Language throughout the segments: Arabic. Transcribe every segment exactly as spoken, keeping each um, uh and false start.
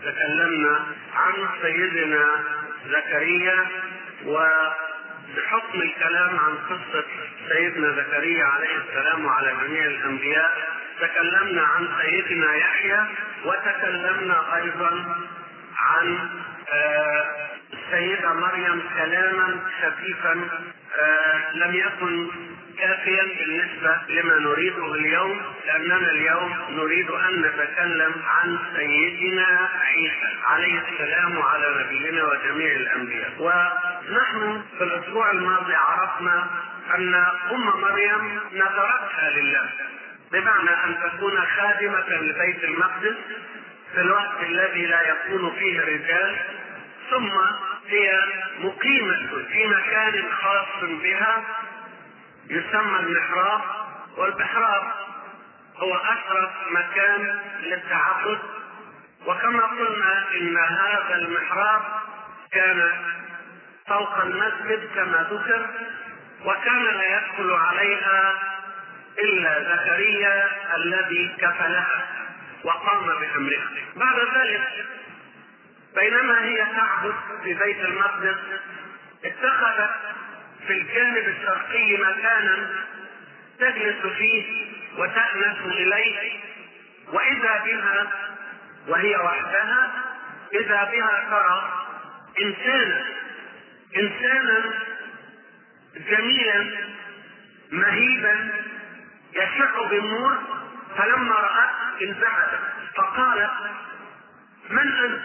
تكلمنا عن سيدنا زكريا، وبحكم الكلام عن قصة سيدنا زكريا عليه السلام وعلى جميع الأنبياء تكلمنا عن سيدنا يحيى، وتكلمنا أيضا عن السيدة مريم كلاما خفيفا لم يكن كافيا بالنسبة لما نريده اليوم، لأننا اليوم نريد أن نتكلم عن سيدنا عيسى عليه السلام وعلى نبينا وجميع الأنبياء. ونحن في الأسبوع الماضي عرفنا أن أم مريم نذرتها لله، بمعنى أن تكون خادمة لبيت المقدس في الوقت الذي لا يكون فيه رجال، ثم هي مقيمة في مكان خاص بها يسمى المحراب، والمحراب هو أشرف مكان للتعبد. وكما قلنا إن هذا المحراب كان فوق المسجد كما ذكر، وكان لا يدخل عليها إلا زكريا الذي كفلها وقام بأمرها. بعد ذلك بينما هي تعبد في بيت المقدس اتخذت في الجانب الشرقي مكانا تجلس فيه وتأنس إليه، وإذا بها وهي وحدها إذا بها ترى إنسانا إنسانا جميلا مهيبا يشع بالنور، فلما رأت انزعجت فقالت: من أنت؟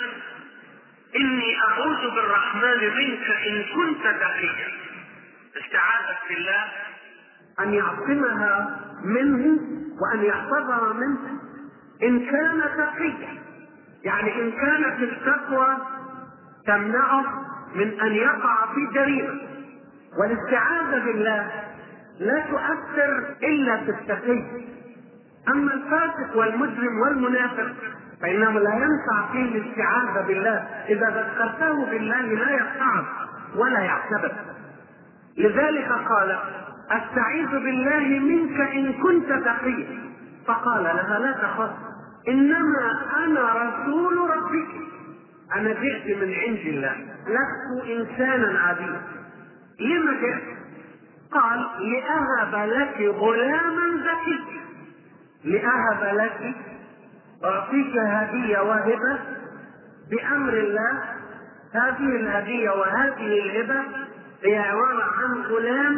إني أعوذ بالرحمن منك إن كنت تقيا. استعاذت بالله أن يعصمها منه وأن يحفظها منه إن كان تقيا، يعني إن كانت التقوى تمنعه من أن يقع في جريمة. والاستعاذة بالله لا تؤثر إلا في التقي، أما الفاسق والمجرم والمنافق فإنه لا ينفع فيه الاستعاذة بالله، إذا ذكرته بالله لا يتعظ ولا يعتبر. لذلك قال: أستعيذ بالله منك إن كنت تقيا. فقال لها: لا تخف، إنما أنا رسول ربك، أنا جئت من عند الله، لست إنسانا عاديا. لما جئت؟ قال: لأهب لك غلاما زكيا. لأهب لك، أعطيك هدية وهبة بأمر الله. هذه الهدية وهذه الهبة هي عبارة عن غلام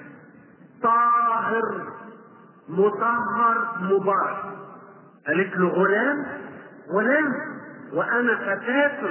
طاهر مطهر مبارك. قالت له: غلام غلام وأنا فتاة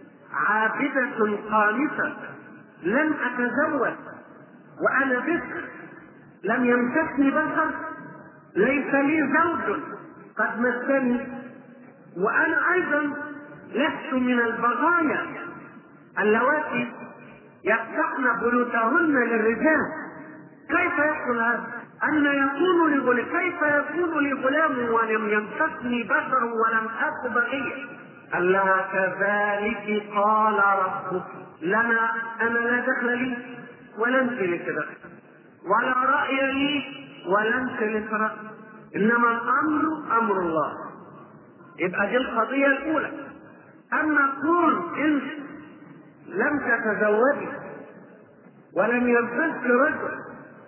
عابدة قانتة لم أتزوج وأنا بكر لم يمسسني بشر، ليس لي زوج قد مسني، وأنا أيضا لست من البغايا اللواتي يفتحن بيوتهن للرجال. كيف يحصل هذا؟ أن يكون لغلام، كيف يكون لي غلام ولم يمسسني بشر ولم أك بغيا؟ قال لها: كذلك قال ربك، لنا أنا لا دخل لي ولا أنت لك دخل، ولا رأي لي ولا أنت لك رأي، إنما الأمر أمر الله. يبقى دي القضية الأولى. أما كون أنت لم تتزوجي ولم يمسسك رجل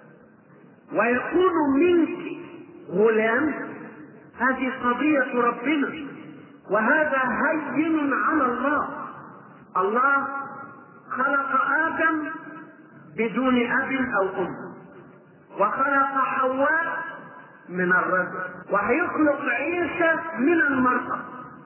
ويكون منك غلام، هذه قضية ربنا، وهذا هين على الله. الله خلق آدم بدون أب أو أم، وخلق حواء من الرجل، وهيخلق عيسى من المرأة.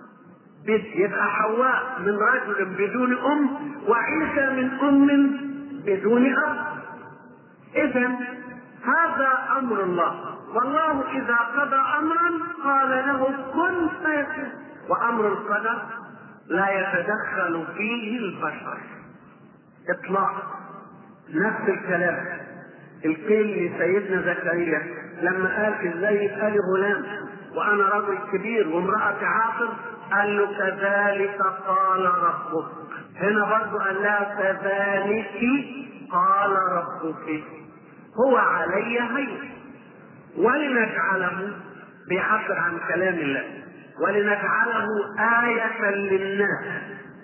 يبقى حواء من رجل بدون أم، وعيسى من أم بدون أب. إذن هذا أمر الله، والله إذا قضى أمرا قال له كن فيكون، وأمر القدر لا يتدخل فيه البشر إطلاقا. نفس الكلام القيل لسيدنا زكريا لما قال: ازاي يبقى لي غلام وانا رجل كبير وامرأة عاقر؟ قال له: كذلك قال ربك. هنا برضه قال لها: كذلك قال ربك، هو علي هين، ولنجعله بيعبر عن كلام الله. ولنجعله آية للناس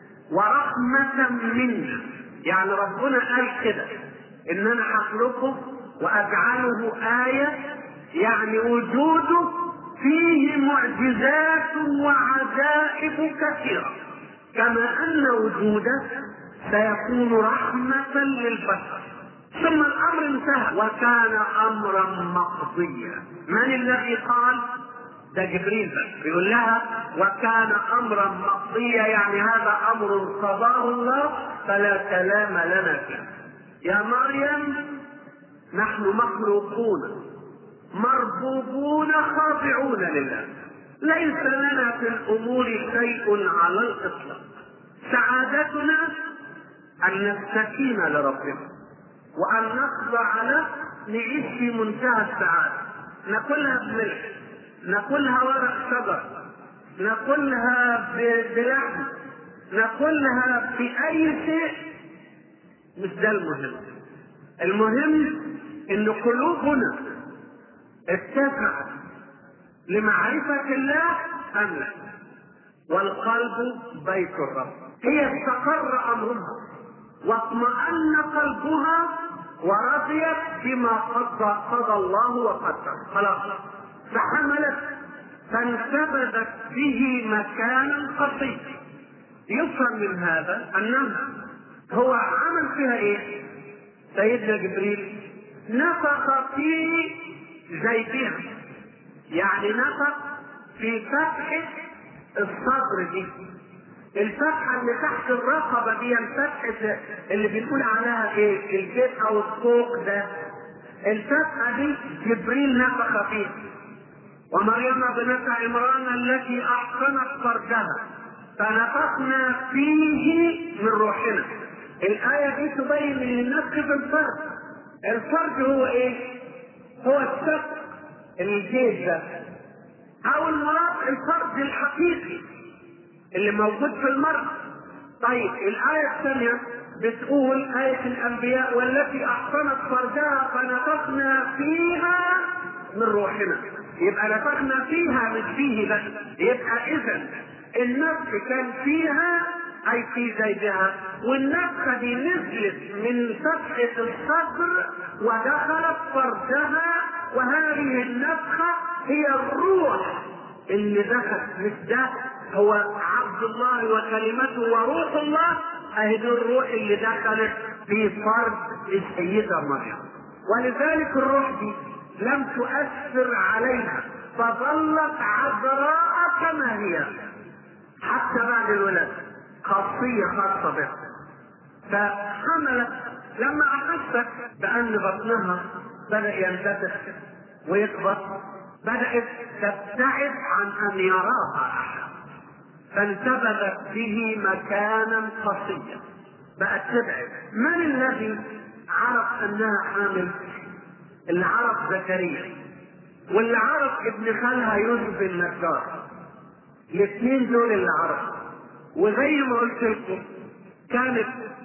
ورحمة منا. يعني ربنا قال كده ان انا هخلقه واجعله آية، يعني وجوده فيه معجزات وعجائب كثيرة، كما ان وجوده سيكون رحمة للبشر. ثم الامر انتهى وكان امرا مقضيا. من الذي قال؟ ده جبريل بس بيقول لها وكان امرا مقضيا، يعني هذا امر قضاه الله فلا كلام لنا فيه. يا مريم نحن مخلوقون مربوبون خاضعون لله، ليس لنا في الامور شيء على الاطلاق. سعادتنا ان نستكين لربنا وان نخضع له، نعيش في منتهى السعاده، ناكلها بملح، ناكلها ورق شجر، ناكلها بلحم، ناكلها بأي شيء. مش ده المهم. المهم ان قلوبنا اتسعت لمعرفة الله أم لا. والقلب بيت الرب، هي استقر أمرها واطمأن قلبها ورضيت بما قضى قضى الله وقدر، خلاص فحملت فانتبذت به مكانا قصيا. يفهم من هذا انها هو عمل فيها ايه؟ سيدنا جبريل نفخ في جيبها، يعني نفخ في فتحة الصدر دي، الفتحة اللي تحت الرقبة دي، الفتحة اللي بنقول عليها ايه؟ الجيب او الصوق ده، الفتحة دي جبريل نفخ فيها. ومريم بنت عمران التي احصنت فرجها فنفخنا فيه من روحنا. الآية دي تبين ان النفخ في الفرج. الفرج هو ايه؟ هو السفك الجيب ده، او المراد الفرج الحقيقي اللي موجود في المرأة. طيب الآية الثانية بتقول آية الأنبياء والتي أحصنت فرجها فنفخنا فيها من روحنا. يبقى نفخنا فيها مش فيه بس، يبقى إذا النفخ كان فيها أي في جيبها، والنفخة دي نزلت من فتحة الصدر ودخلت فرجها، وهذه النفخة هي الروح اللي دخل. مش ده هو عبد الله وكلمته وروح الله؟ اهي دي الروح اللي دخلت في فرج السيدة مريم. ولذلك الروح دي لم تؤثر عليها، فظلت عذراء كما هي حتى بعد الولادة، خاصية خاصة بها. فحملت لما أحست بأن بطنها بدأ ينفتح ويكبر، بدأت تبتعد عن أن يراها أحد، فانتبذت به مكانا قصيا، بقت تبعد. من الذي عرف أنها حامل؟ اللي عرف زكريا، واللي عرف ابن خالها يوسف النجار. الاثنين دول اللي عرفوا. وزي ما قلت لكم كانت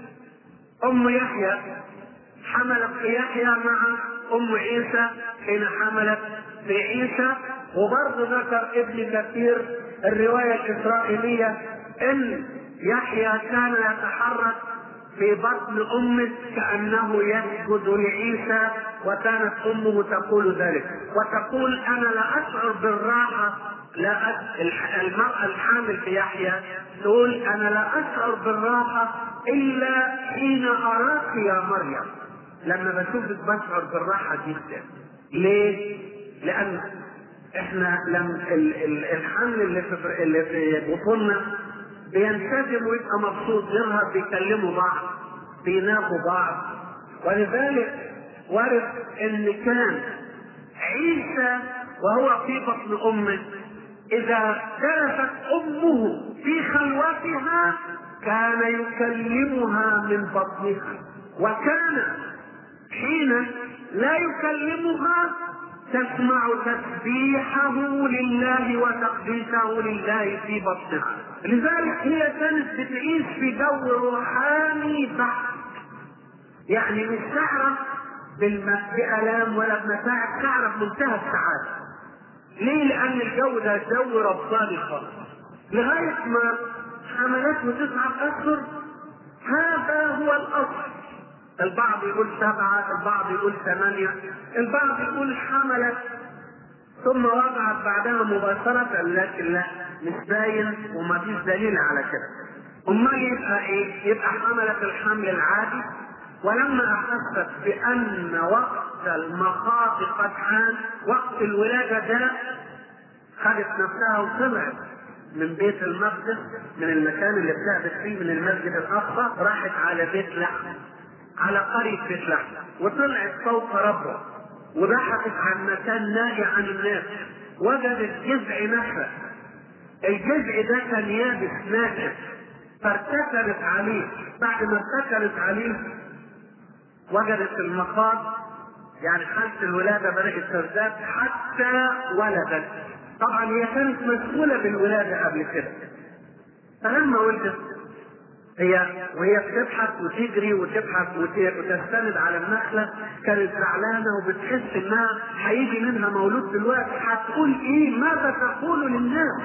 ام يحيى حملت في يحيى مع ام عيسى حين حملت في عيسى. وبرضه ذكر ابن كثير الروايه الاسرائيليه ان يحيى كان يتحرك في بطن امه كانه يسجد لعيسى، وكانت امه تقول ذلك وتقول انا لا اشعر بالراحه. لا المرأة الحامل في يحيى تقول انا لا اشعر بالراحة الا حين اراك يا مريم. لما بشوفك بشعر بالراحة جدا. ليه؟ لان احنا لما الحمل اللي في اللي في بطوننا بينسجم ويبقى مبسوط، يظهر بيكلموا بعض، بيناقوا بعض. ولذلك ورد ان كان عيسى وهو في بطن امه إذا جلست أمه في خلوتها كان يكلمها من بطنها، وكان حين لا يكلمها تسمع تسبيحه لله وتقديسه لله في بطنها. لذلك هي كانت بتعيش في جو روحاني بحت، يعني مش تعرف بألام ولا بمتاعب، تعرف منتهى السعادة. ليه؟ لان الجو ده جو رباني خالص. لغايه ما حملته تسعه اشهر، هذا هو الاصل. البعض يقول سبعه، البعض يقول ثمانيه، البعض يقول حملت ثم وضعت بعدها مباشره، لكن لا، مش باين وما فيش دليل على كده. امال يبقى ايه؟ يبقى حملت الحمل العادي، ولما احست بان وقت المخاض قد حان، وقت الولاده ده، خدت نفسها وطلعت من بيت المقدس، من المكان اللي بتعبد فيه من المسجد الاقصى، راحت على بيت لحم، على قرية بيت لحم، وطلعت فوق ربه وبحثت عن مكان نائي عن الناس، وجدت جذع نخلة. الجذع ده كان يابس ناشف، فارتكلت عليه. بعد ما ارتكلت عليه وجدت المخاض، يعني حالة الولادة بدأت تزداد حتى ولدت. طبعا هي كانت مسؤولة بالولادة قبل كده، فلما ولدت هي وهي بتبحث وتجري وتبحث وتستند على النخلة، كانت زعلانة وبتحس انها هيجي منها مولود دلوقتي، هتقول ايه؟ ماذا تقول للناس؟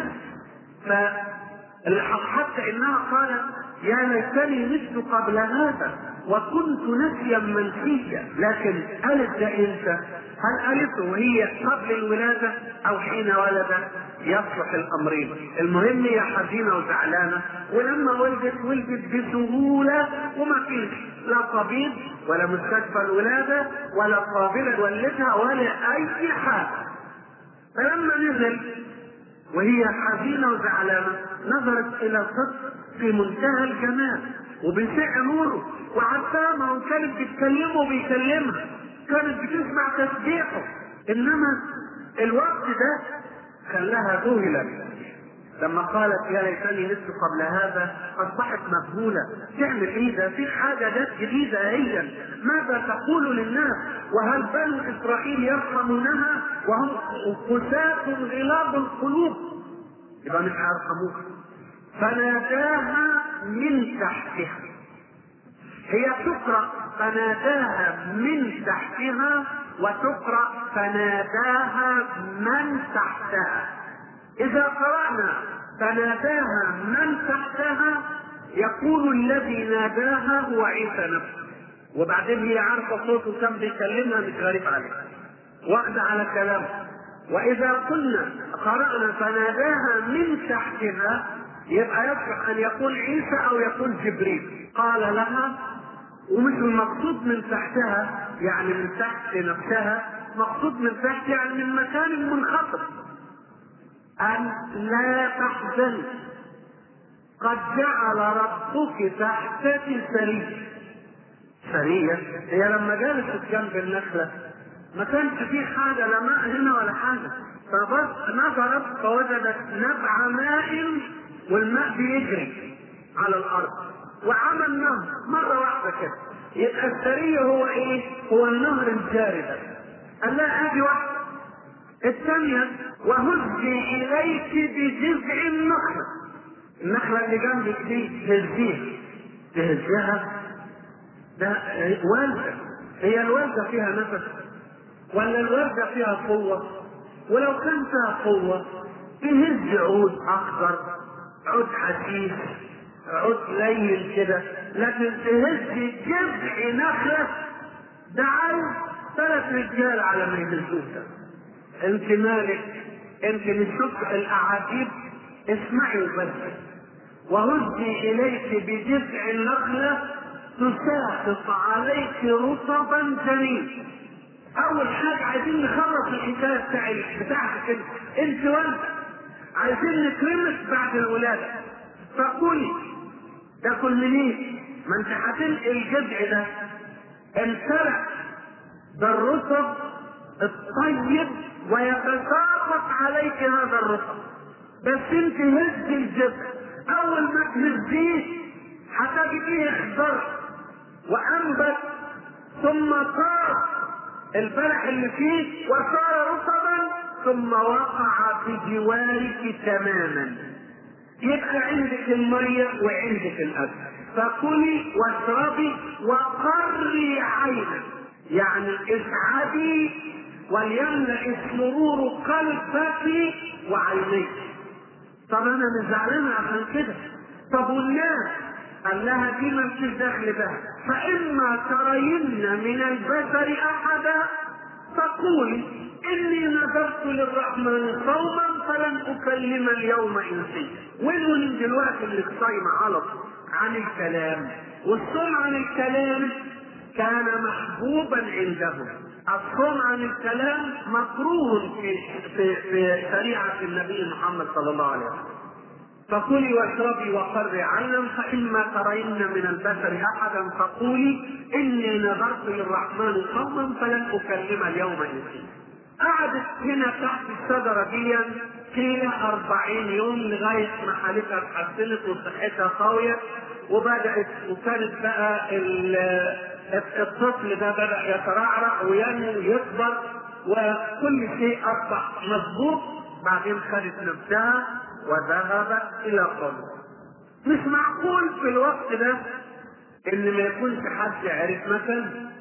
حتى انها قالت يا ليتني مت قبل هذا وكنت نسيا منسيا. لكن قالت ده امتى؟ هل قالته وهي قبل الولاده او حين ولدت؟ يصلح الامرين. المهم هي حزينه وزعلانه، ولما ولدت ولدت بسهوله، وما فيش لا طبيب ولا مستشفى الولاده ولا قابله تولدها ولا اي حاجه. فلما نزل وهي حزينه وزعلانه، نظرت الى طفل في منتهى الجمال وبيسع نوره وعسامه، وكانت بتكلمه وبيكلمها، كانت بتسمع تسبيحه. انما الوقت ده خلاها ذهلا. لما قالت يا ليتني مت قبل هذا، اصبحت مذهوله. تعمل ايه؟ ده في حاجه جت جديده هي، ماذا تقول للناس؟ وهل بنو اسرائيل يرحمونها وهم قساة غلاظ القلوب؟ يبقى مش هيرحموها. فناداها من تحتها. هي تقرأ فناداها من تحتها، وتقرأ فناداها من تحتها. إذا قرأنا فناداها من تحتها، يقول الذي ناداها هو عيسى نفسه، وبعدين هي عارفة صوته كم بيكلمها، مش غريب عليها، واخدة على كلامه. وإذا قلنا قرأنا فناداها من تحتها، يبقى يصح أن يقول عيسى أو يقول جبريل. قال لها، ومش المقصود من تحتها يعني من تحت نفسها، مقصود من تحت يعني من مكان منخفض، أن لا تحزن، قد جعل ربك تحتك سرية. سرية هي لما جلست جنب النخلة ما كانش فيه حاجة، لا ماء هنا ولا حاجة، فبس نظرت فوجدت نبع ماء والماء بيجري على الأرض، وعمل نهر مرة واحدة كده. يبقى السرية هو ايه؟ هو النهر الجاري ده. قال لها ادي واحدة. الثانية وهزي اليك بجذع النخلة. النخلة اللي جنبك دي تهزيها. تهزيها ده والدة. هي الوالدة فيها نفس ولا الوالدة فيها قوة؟ ولو كان فيها قوة تهز عود اخضر، عود حسيس، عود ليل كده، لكن تهز جذع نخلة ده عايز ثلاث رجال على ما يهزوها. انت مالك؟ انت بتشوف الاعاجيب؟ اسمعي بس. وهزي اليك بجذع النخلة تساقط عليك رطبا جنين. اول حاجة عايزين نخلص الحكاية بتاعتك بتاعتك انت انت وانت عايزين نكرمك بعد الولادة، فقولي تاكل منين؟ ما انت هتنقل الجذع ده انسرع بالرطب الطيب ويتساقط عليك هذا الرطب، بس انت هز الجذع. اول ما تهزيه هتجديه اخضر وانبت، ثم صار البلح اللي فيه وصار رطبا، ثم وقع بجوارك تماما. يبقى عندك المية وعندك الاكل، فكلي واشربي وقري عينك، يعني اسعدي وليملأ السرور قلبك وعينيك. طب انا مش زعلانه عشان كده. طب والناس؟ قال لها دي ما فيش دخل بها، فاما ترين من البشر احدا فقولي اني نذرت للرحمن صوما فلن اكلم اليوم انسيا. وانه من دلوقتي اللي صايمه على عن الكلام، والصوم عن الكلام كان محبوبا عندهم. الصوم عن الكلام مكروه في في في شريعه النبي محمد صلى الله عليه وسلم. فكلي واشربي وقري عينا فإما ترين من البشر أحدا فقولي إني نذرت للرحمن صوما فلن أكلم اليوم إنسيا. قعدت هنا تحت الشجرة دي قيل أربعين يوم لغاية ما حالتها اتحسنت وصحتها قوية، وبدأت وكانت بقى الطفل ده بدأ يترعرع وينمو ويكبر وكل شيء أصبح مظبوط. بعدين خدت نفسها وذهبت الى قومه. مش معقول في الوقت ده ان ما يكونش حد عرف مكان،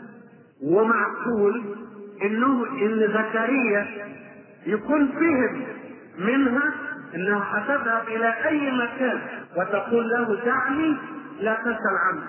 ومعقول انه ان زكريا يكون فهم منها انها هتذهب الى اي مكان وتقول له دعني لا تسأل عني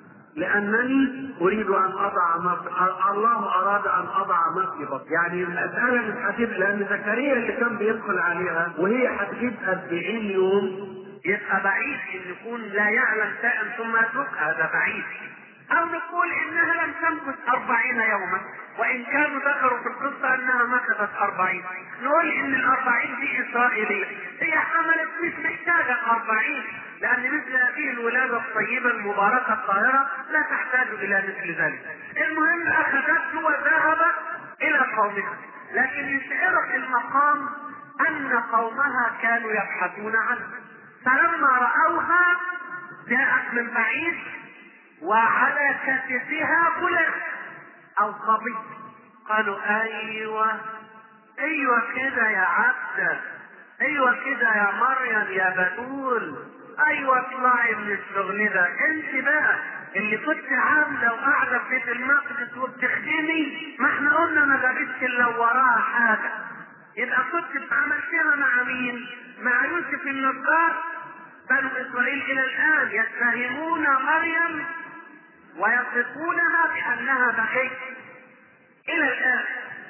لانني اريد ان اضع ما الله اراد ان اضع ما في بطني. يعني المساله مش هتبقى، لان زكريا اللي كان بيدخل عليها وهي هتجيب أربعين يوم يبقى بعيد ان يكون لا يعلم شيئا ثم يتركها، هذا بعيد. او نقول انها لم تمكث أربعين يوما، وان كانوا ذكروا في القصه انها مكثت أربعين، نقول ان الأربعين دي اسرائيليه، هي حملت مش محتاجه أربعين، لان مثل هذه الولاده الطيبه المباركه الطاهره لا تحتاج الى مثل ذلك. المهم اخذته وذهبت الى قومها، لكن يشعرك المقام ان قومها كانوا يبحثون عنها، فلما راوها جاءت من بعيد وعلى كتفها غلام او صبي. قالوا ايوه ايوه كده يا عبده، ايوه كده يا مريم يا بتول، ايوه اطلعي من الشغل ده، انت بقى اللي كنت عامله وقاعده في بيت المقدس وبتخدمي، ما احنا قلنا ما جابتش الا وراها حاجه، يبقى كنت عملتها مع مين؟ مع يوسف النجار. بنو اسرائيل الى الان يتهمون مريم ويصفونها بانها بغي الى الان.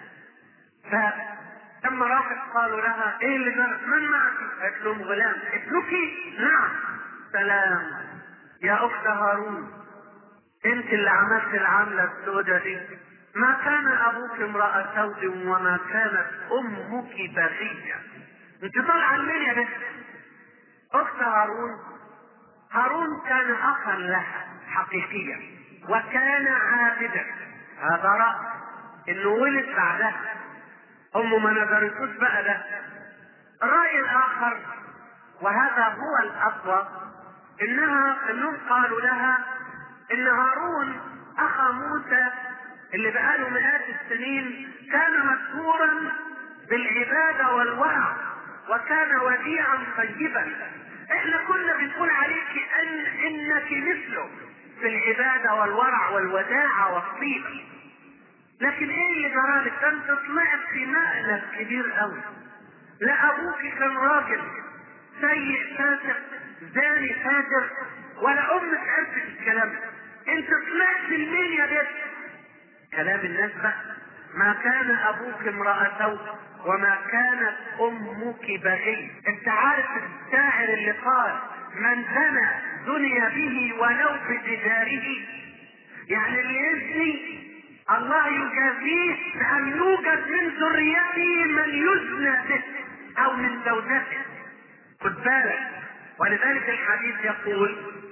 فلما راحت قالوا لها ايه اللي جرى؟ من معك؟ قالت لهم غلام. ابنك؟ نعم. سلام يا اخت هارون، انت اللي عملت العمله السوداء دي. ما كان ابوك امرأة سود وما كانت امك بغية. انت طالعه منين يا بنت؟ اخت هارون. هارون كان اخا لها حقيقيا وكان عابدا، هذا رأي انه ولد بعدها، امه ما نظرتوش بقى ده. الرأي الاخر وهذا هو الاقوى انها انهم قالوا لها ان هارون اخا موسى اللي بقاله مئات السنين كان مشهورا بالعبادة والورع وكان وديعا طيبا، احنا كنا بنقول عليك ان انك مثله في العبادة والورع والوداعة والطيبة، لكن ايه اللي جرالك؟ انت طلعت في مقلب كبير قوي. لا ابوك كان راجل سيء فاسق زاني فاجر، ولا امك عرفت الكلام ده، انت طلعت لمين يا بنت؟ كلام الناس بقى، ما كان ابوك امرأة سوء وما كانت امك بغي. انت عارف الشاعر اللي قال من زنى زني به ولو بجداره؟ يعني اللي يزني الله يجازيه بان يوجد من ذريته من يزنى به او من زوجته. خد بالك، ولذلك الحديث يقول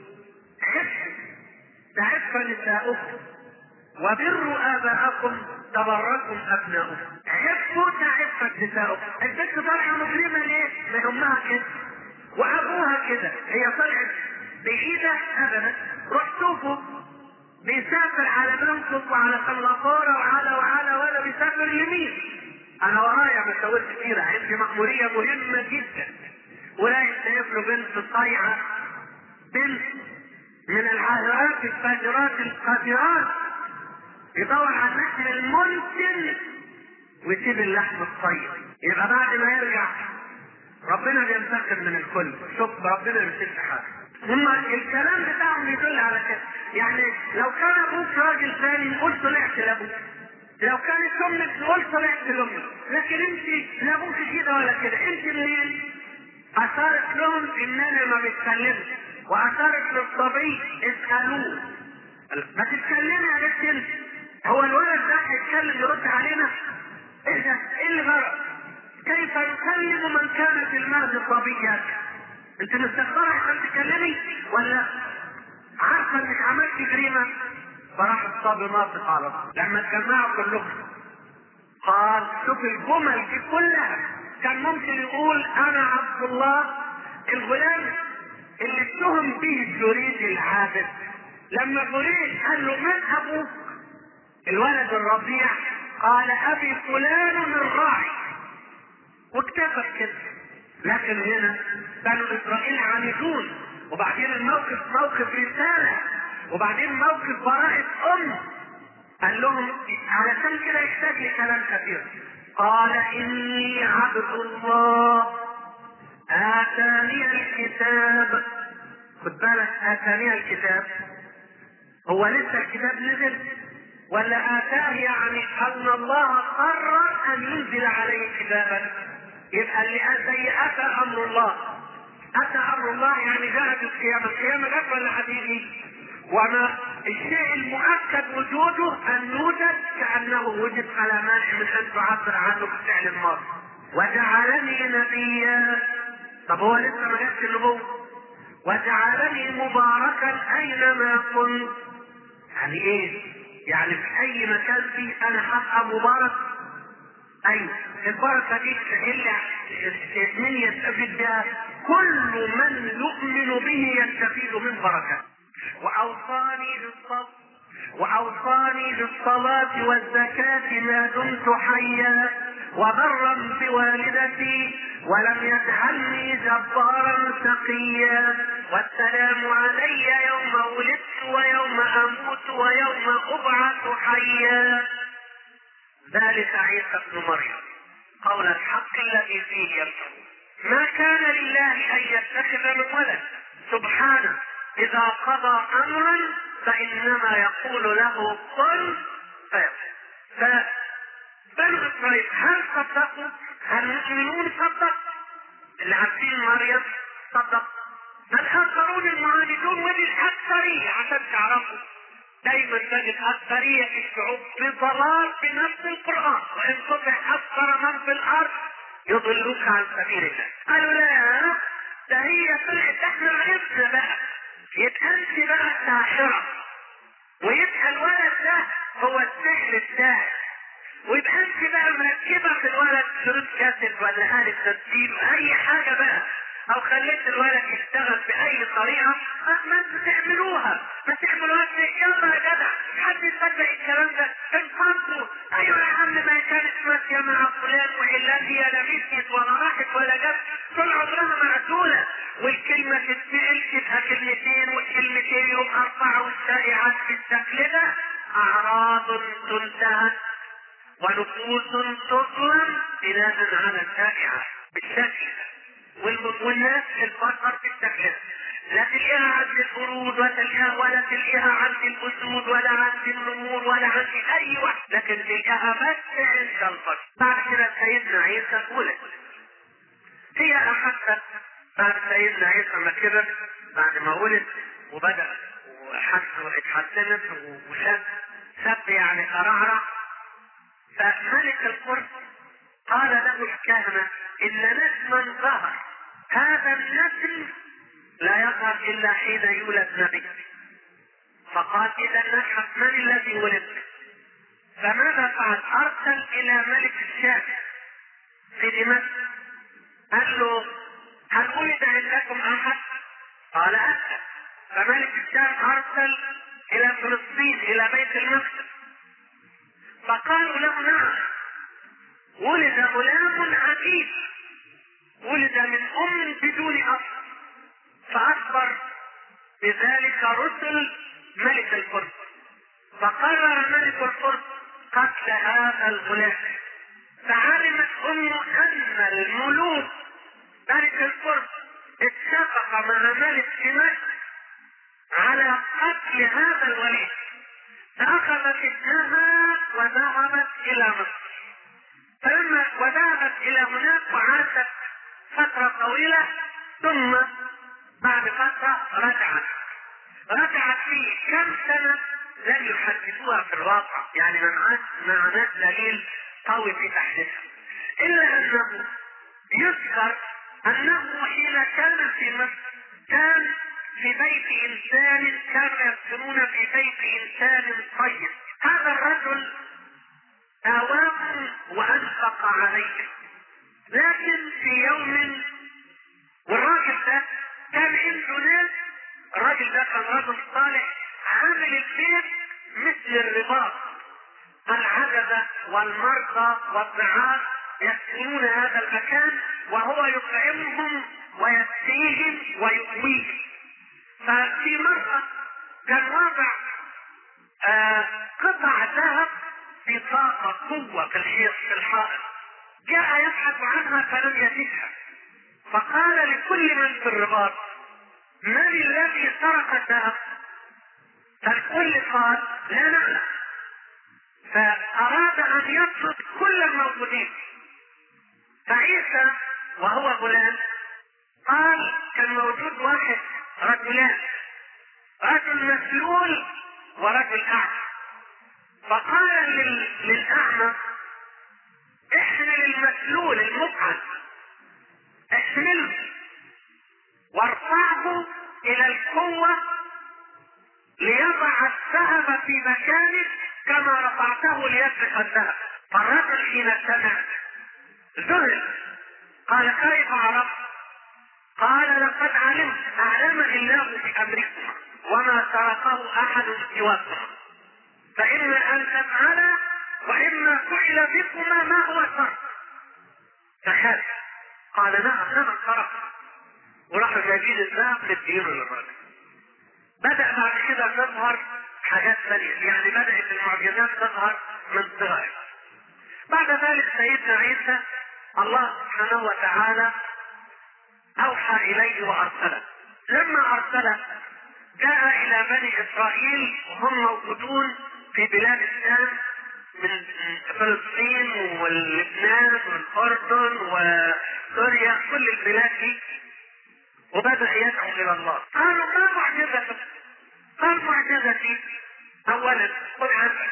عف تعف نساؤكم وبروا اباءكم تبركم ابناؤكم. عفوا تعفت نساؤكم. البنت طالعه مجرمه ليه؟ ما امها كده وابوها كده، هي طلعت بعيده ابدا. روح شوفوا بيسافر على منصب وعلى سنغافوره وعلى وعلى ولا بيسافر لمين؟ انا ورايا مشاوير كثيره، عندي مأموريه مهمه جدا، ولا شايف له بنت صايعه، بنت من العاهرات الفاجرات القادرات، يدور على النحل الممكن ويسيب اللحم الطيب. يبقى بعد ما يرجع ربنا بينتقم من الكل. شوف ربنا ما بيسيبش حاجه. هم الكلام بتاعهم يدل على كده. يعني لو كان ابوك راجل ثاني نقول طلعت لابوك، لو كانت امك نقول طلعت لامك، لكن انت لا ابوك كده ولا كده. انت منين؟ اشارت لهم اننا ما بنتكلمش، واشارت للصبي اسالوه. ما تتكلمي يا بنت انت، هو الولد ده هيتكلم يرد علينا؟ ايه ده؟ ايه اللي غلط؟ كيف يكلم من كان في المهد صبيا؟ انت مستكبره عشان تكلمي ولا عارفه انك عملت جريمه؟ فراح الصبي ناطق على طول لما اتجمعوا كلهم. قال شوف الجمل دي كلها كان ممكن يقول انا عبد الله الغلام اللي اتهم به جريج العابد. لما جريج قال له من ابوك الولد الرضيع؟ قال ابي فلان الراعي، واكتفى كده. لكن هنا بنو اسرائيل عنيدون، وبعدين الموقف موقف رساله، وبعدين موقف براءة ام. قال لهم علشان كده يحتاج لكلام كثير. قال اني عبد الله اتاني الكتاب. خد بالك، اتاني الكتاب هو لسه الكتاب نزل ولا اتاه يعني ان الله قرر ان ينزل عليه كتابا؟ يبقى اللي زي اتى امر الله. اتى امر الله يعني جاءت القيامه. القيامه جت ولا هتيجي؟ وما الشيء المؤكد وجوده ان يوجد كانه وجد على مانع من ان تعبر عنه بالفعل الماضي. وجعلني نبيا. طب هو لسه ما جاتش النبوه. وجعلني مباركا اينما كنت. يعني ايه؟ يعني في اي مكان فيه انا هبقى مبارك. ايوه البركه دي اللي من يستفيد بها؟ كل من يؤمن به يستفيد من بركه. واوصاني بالصبر واوصاني بالصلاه والزكاه ما دمت حيا وبرا بوالدتي ولم يجعلني جبارا شقيا والسلام علي يوم ولدت ويوم اموت ويوم ابعث حيا. ذلك عيسى ابن مريم قول الحق الذي فيه يمترون. ما كان لله ان يتخذ من ولد، سبحانه، اذا قضى امرا فانما يقول له كن فيكون. فبنو اسرائيل هل صدقوا؟ هل المؤمنون صدقوا؟ اللي عارفين مريم صدق. الاخرون المعاندون ودي الاكثريه عشان تعرفوا دايما تجد اكثريه في الشعوب بضلال بنفس القران، وان تطع اكثر من في الارض يضلوك عن سبيل الله. قالوا لا ده هي طلعت احنا عرفنا بقى، يبقى انت بقى ساحره، ويبقى الولد ده هو السحر الساحر، ويبقى انت بقى مركبه في الولد شريط كاسيت ولا آلة تسجيل اي حاجه بقى، او خليت الولد يشتغل باي طريقه. ما انتوا تعملوها، ما تعملوهاش. يلا يا جدع حد يصدق الكلام ده؟ انفضوا. ايوه يا عم ما كانت ماشيه مع فلان والا هي لا مشيت ولا راحت ولا جت، طول عمرها معزوله، والكلمه تتسال تبقى كلمتين والكلمتين يبقى اربعه والشائعات بالشكل ده اعراض تنتهك ونفوس تظلم بناء على الشائعات بالشكل ده. والناس البشر بالشكل لا تلقاها عند القرود وتلقاها ولا تلقاها عند الاسود ولا عند النمور ولا عند اي واحد، لكن تلقاها بس عند البشر. بعد كده سيدنا عيسى ولد. هي احست بعد سيدنا عيسى ما كبر، بعد ما ولد وبدا وحسه اتحسنت وشاب شاب يعني قرعرع، فملك القرد قال له الكهنة ان نسما ظهر، هذا النسل لا يظهر الا حين يولد نبي. فقال اذا نشهد من الذي ولد؟ فماذا فعل؟ ارسل الى ملك الشام في دمشق، قال له هل ولد عندكم احد؟ قال أكد. فملك الشام ارسل الى فلسطين الى بيت المقدس، فقالوا له نعم ولد غلام عجيب، ولد من ام بدون اب. فاخبر بذلك رسل ملك الفرس، فقرر ملك الفرس قتل هذا الغلام. فعلمت امه ان الملوك ملك الفرس اتفق مع ملك دمشق على قتل هذا الوليد، فاخذت ابنها وذهبت الى مصر. فلما وذهبت الى هناك وعاشت فترة طويلة، ثم بعد فترة رجعت رجعت في كم سنة لم يحدثوها في الواقع، يعني ما معناه دليل قوي في تحديثها، الا انه يذكر انه حين كان في مصر كان في بيت انسان، كانوا يسكنون في بيت انسان طيب. هذا الرجل آواهم وانفق عليهم، لكن في يوم، والراجل ده كان عنده ناس، الراجل ده كان رجل صالح عامل البيت مثل الرباط، العجزة والمرضى والضعاف يسكنون هذا المكان، وهو يطعمهم ويسقيهم ويؤويهم. ففي مرة كان واضع آه قطع ذهب في طاقة قوة في الحيط في الحائط، جاء يبحث عنها فلم يجدها، فقال لكل من في الرباط: من الذي سرق الذهب؟ فالكل قال: لا نعلم. فأراد أن يطرد كل الموجودين، فعيسى وهو غلام قال كان موجود واحد رجلان، رجل مسلول ورجل أعمى، فقال لل... للأعمى: احمل المسلول المقعد، احمله وارفعه إلى القوة ليضع الذهب في مكانه كما رفعته ليسرق الذهب. فالرجل حين سمع ذهل، قال: كيف عرفت؟ قال: لقد علمت، أعلمني الله بأمركم وما سرقه أحد سواكم، فإما أن تفعل وإما فعل بكما ما هو سرق. فخاف، قال: نعم نعم سرق، وراح جايبين الذهب مدينه للرجل. بدأ بعد كده تظهر حاجات ثانية، يعني بدأت المعجزات تظهر من صغره. بعد ذلك سيدنا عيسى الله سبحانه وتعالى أوحى إليه وأرسله. لما أرسله جاء إلى بني إسرائيل وهم موجودون في بلاد الشام من فلسطين واللبنان والأردن وسوريا، كل البلاد دي، وبدأ يدعو إلى الله. قالوا: ما معجزتك؟ قال: معجزتي أولا خذ عنك،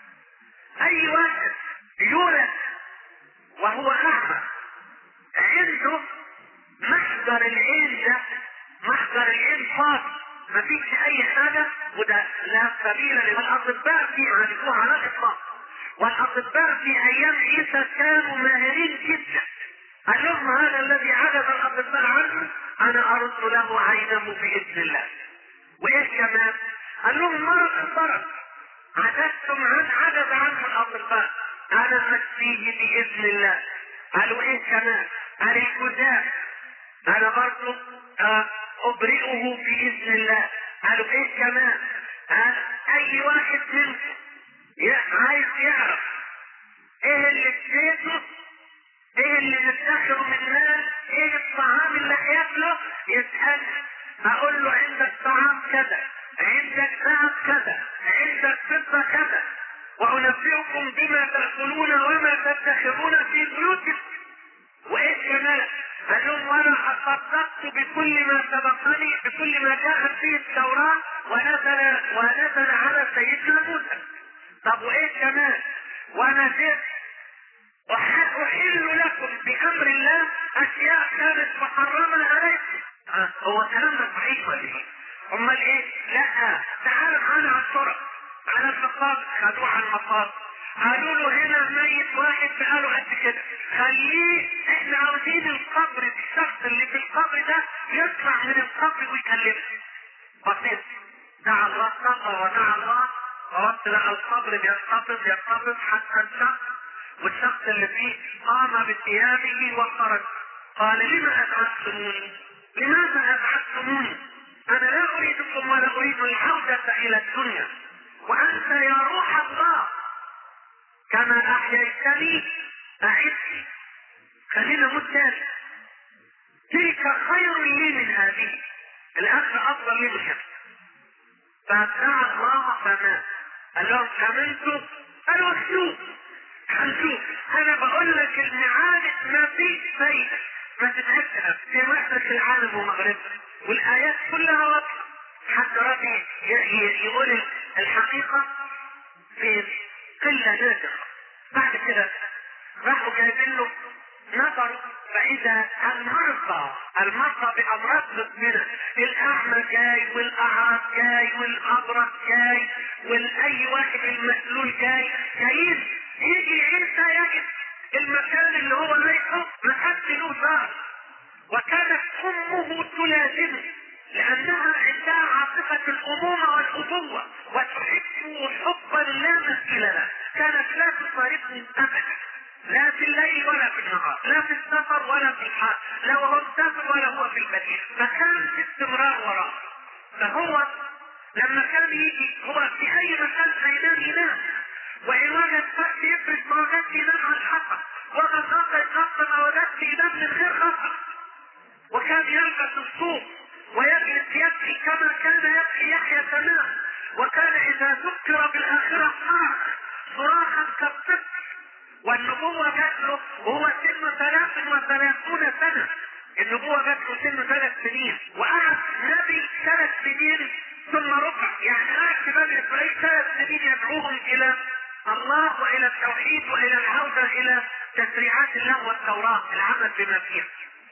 أي واحد يولد وهو أعمى عنده محضر العين، ده محضر العين فاضي ما فيش أي حاجة، وده لا سبيل للأطباء في عالجوه على الإطلاق، والأطباء في أيام عيسى كانوا ماهرين جدا. قال لهم: هذا الذي عجز الأطباء عنه أنا أرد له عينه بإذن الله. وإيش كمان؟ قال لهم: مرض الضرر عجزتم عن عجز عنه الأطباء أنا أشفيه بإذن الله. قالوا: إيش كمان؟ قال: الجذام أنا برضه أبرئه بإذن الله. قالوا: إيش كمان؟ قال: أي واحد منكم عايز يعرف إيه اللي اديته، ايه اللي ندخره من مال، ايه الطعام اللي هياكله، يسأل اقول له: عندك طعام كذا، عندك ذهب كذا، عندك فضة كذا، وانبئكم بما تأكلون وما تدخرون في بيوتكم. وايش كمان؟ قال لهم: وانا تصدقت بكل ما سبقني، بكل ما جاءت فيه التوراة ونزل ونزل على سيدنا موسى. طب وايش كمان؟ وانا جئت أحل لكم بأمر الله أشياء كانت محرمة عليكم. أه هو كلام ده صحيح ولا إيه؟ أمال إيه؟ لا، تعالوا معانا على الطرق، على المقابر، خدوه على المقابر، قالوا له: هنا ميت واحد بقاله قد كده، خليه، إحنا عاوزين القبر، الشخص اللي في القبر ده يطلع من القبر ويكلمنا. بسيط، دعا الله صبر ودعا الله، ووصل القبر بينقبض ينقبض حتى الشخص، والشخص اللي فيه قام بثيابه وخرج. قال: لما أزعجتموني؟ لماذا أزعجتموني؟ أنا لا أريدكم ولا أريد العودة إلى الدنيا، وأنت يا روح الله كما أحييتني أعد خلينا متابع، تلك خير لي من هذه، الأخر أفضل لي من هذه. فدعا الله فمات. قال لهم آمنتوا؟ قالوا شوف هنشوف. أنا بقول لك المعارف ما فيش فايدة، ما تتعبش في وحدة العالم ومغربها، والآيات كلها واضحة. حتى ربي يقول الحقيقة في قلة نادرة. بعد كده راحوا جايبين له نظر، فإذا المرضى المرضى بأمراض مزمنة، الأعمى جاي والأعرج جاي والأبرص جاي والأي واحد المسلول جاي جايين، يجي عيسى يجد المكان اللي هو ليسه محد له زار. وكانت أمه تلازمه لأنها عندها عاطفة الأمومة والأبوة وتحبه حبا لا مثيل له. كانت لا تفارقه أبدا، لا في الليل ولا في النهار، لا في السفر ولا في الحال، لا وهو مسافر ولا هو في المدينة، فكان في استمرار وراءه. فهو لما كان يجي هو في أي مكان هينام ينام، وإن وجد فرق يفرق ما وجدت ينام على الحطب، وجد خطأ يتخطى ما وجدت ينام من غير خطأ. وكان يلبس الصوف ويجلس يبكي كما كان يبكي يحيى تمام. وكان إذا ذكر بالآخرة صاح صراخا كالطفل. والنبوة جات له وهو سن ثلاث وثلاثون سنة، النبوة جات له سن ثلاث سنين، وقعد نبي ثلاث سنين ثم ربع، يعني قعد في بني إسرائيل ثلاث سنين يدعوهم إلى الله وإلى التوحيد وإلى العودة إلى تشريعات الله والتوراة، العمل بما فيها.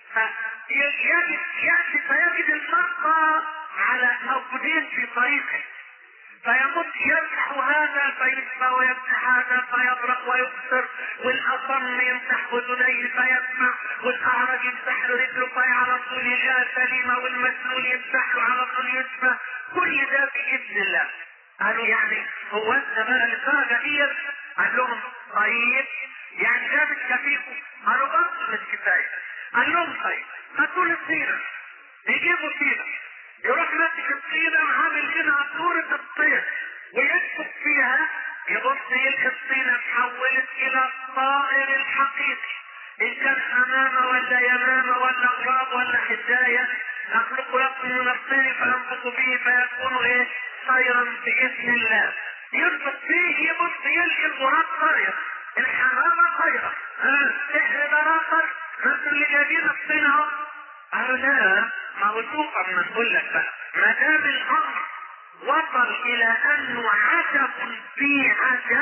فيجد يأتي فيجد المرضى على موجودين في طريقه، فيمد يمسح هذا فيشفى ويمسح هذا فيبرق ويبصر، والاصم يمسح اذنيه فيسمع، والاعرج يمسح له رجله فعلى طول يلقى سليمه، والمسلول يمسح له على طول يشفى. كل ده باذن الله. قالوا يعني هو انت بقى للدرجه دي؟ قال لهم طيب يعني ده مش كفيكم؟ قالوا برضه مش كفايه. قال لهم طيب هاتوا لي الطينه. يجيبوا طينه، يروح ماسك الطينة عامل منها صورة الطير ويكتب فيها، يبص يلقى الطينة تحولت إلى الطائر الحقيقي، إن كان حمامة ولا يمامة ولا غراب ولا حداية. أخلق لكم من الطير فأنفقوا به فيكون إيه؟ طيرا بإذن الله. يربط فيه يبص يلقى الغراب طير، الحمامة طيرة، سحر براقر، مثل اللي جايبين الطينة. قالوا لا، موثوقا ما نقول لك بقى، ما دام الامر وصل الى انه عجب في عجب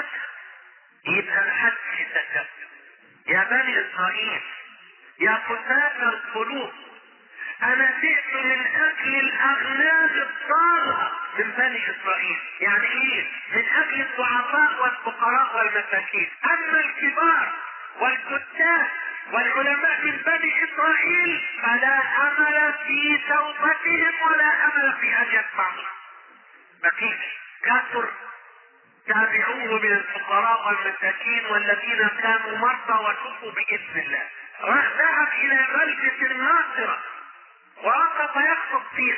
يبقى محدش يتكلم. يا بني اسرائيل يا قساة القلوب، انا جئت من اجل الاغنام الضالة من بني اسرائيل. يعني ايه؟ من اجل الضعفاء والفقراء والمساكين. اما الكبار والكتاب والعلماء من بني اسرائيل فلا امل في توبتهم ولا امل في ان يدفعوا. بقيت كثر تابعوه من الفقراء والمساكين والذين كانوا مرضى وشفوا باذن الله. راح ذهب الى بلدة الناصرة ووقف يخطب فيها.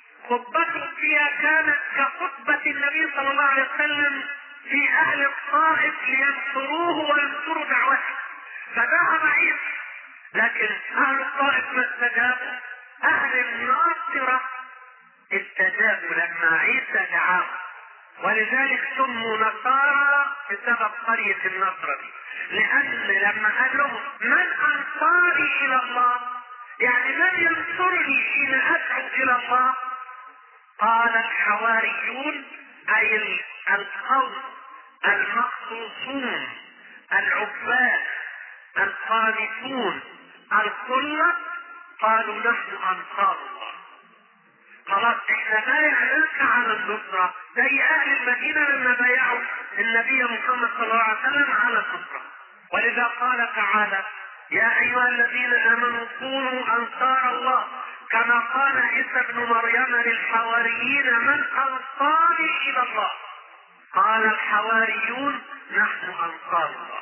خطبته فيها كانت كخطبة النبي صلى الله عليه وسلم في اهل الطائف لينصروه وينصروا دعوته. فذهب عيسى، لكن اهل الطائف ما استجابوا، اهل الناصرة استجابوا لما عيسى دعاهم، ولذلك سموا نصارى بسبب قرية النصرة دي. لان لما قال لهم من انصاري الى الله، يعني من ينصرني حين ادعو الى الله، قال الحواريون اي القوم المخصوصون العباد القانتون الخلة، قالوا نحن انصار الله. خلاص احنا بايعناك على النصرة زي اهل المدينة لما بايعوا النبي محمد صلى الله عليه وسلم على النصرة. ولذا قال تعالى يا ايها الذين امنوا كونوا انصار الله كما قال عيسى ابن مريم للحواريين من انصاري الى الله، قال الحواريون نحن انصار الله.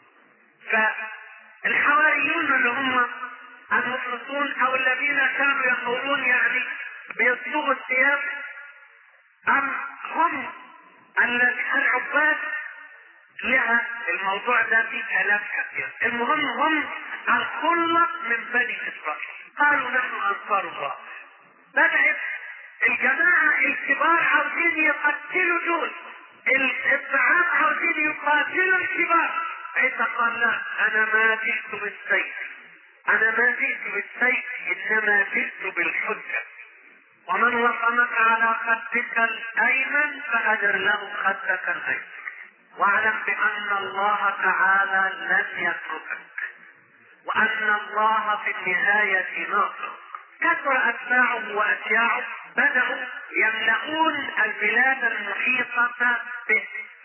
فالحواريون اللي هم المخلصون او الذين كانوا يقولون يعني بيصبغوا الثياب، ام هم العباد لها الموضوع ده فيه كلام كثير. المهم هم الخلق من بني اسرائيل قالوا نحن انصار الله. بدأت الجماعة الكبار عاوزين يقتلوا دول، الضعاف عاوزين يقاتلوا الكبار. عيسى قال لا، انا ما جئت بالسيف، انا ما جئت بالسيف انما جئت بالحجة. ومن وصمك على خدك الايمن فاجر له خدك الايمن، واعلم بان الله تعالى لن يتركك، وان الله في النهاية ناصر. كثر اتباعه واشياعه بدأوا يملؤون البلاد المحيطة به.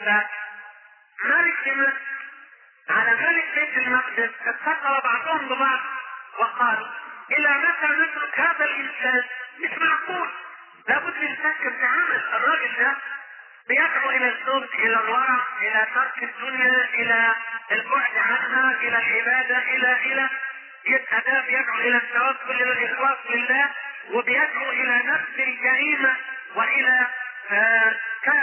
فملك مصر على ملك بيت المقدس اتصل بعضهم ببعض وقالوا الى متى نترك هذا الانسان؟ مش معقول، لابد نفكر في عمل. الراجل ده بيدعو الى الزهد، الى الورع، الى ترك الدنيا، الى البعد عنها، الى العبادة، الى الى يبقى ده بيدعو الى التوكل، الى الاخلاص لله، وبيدعو الى نفس الجريمة والى آه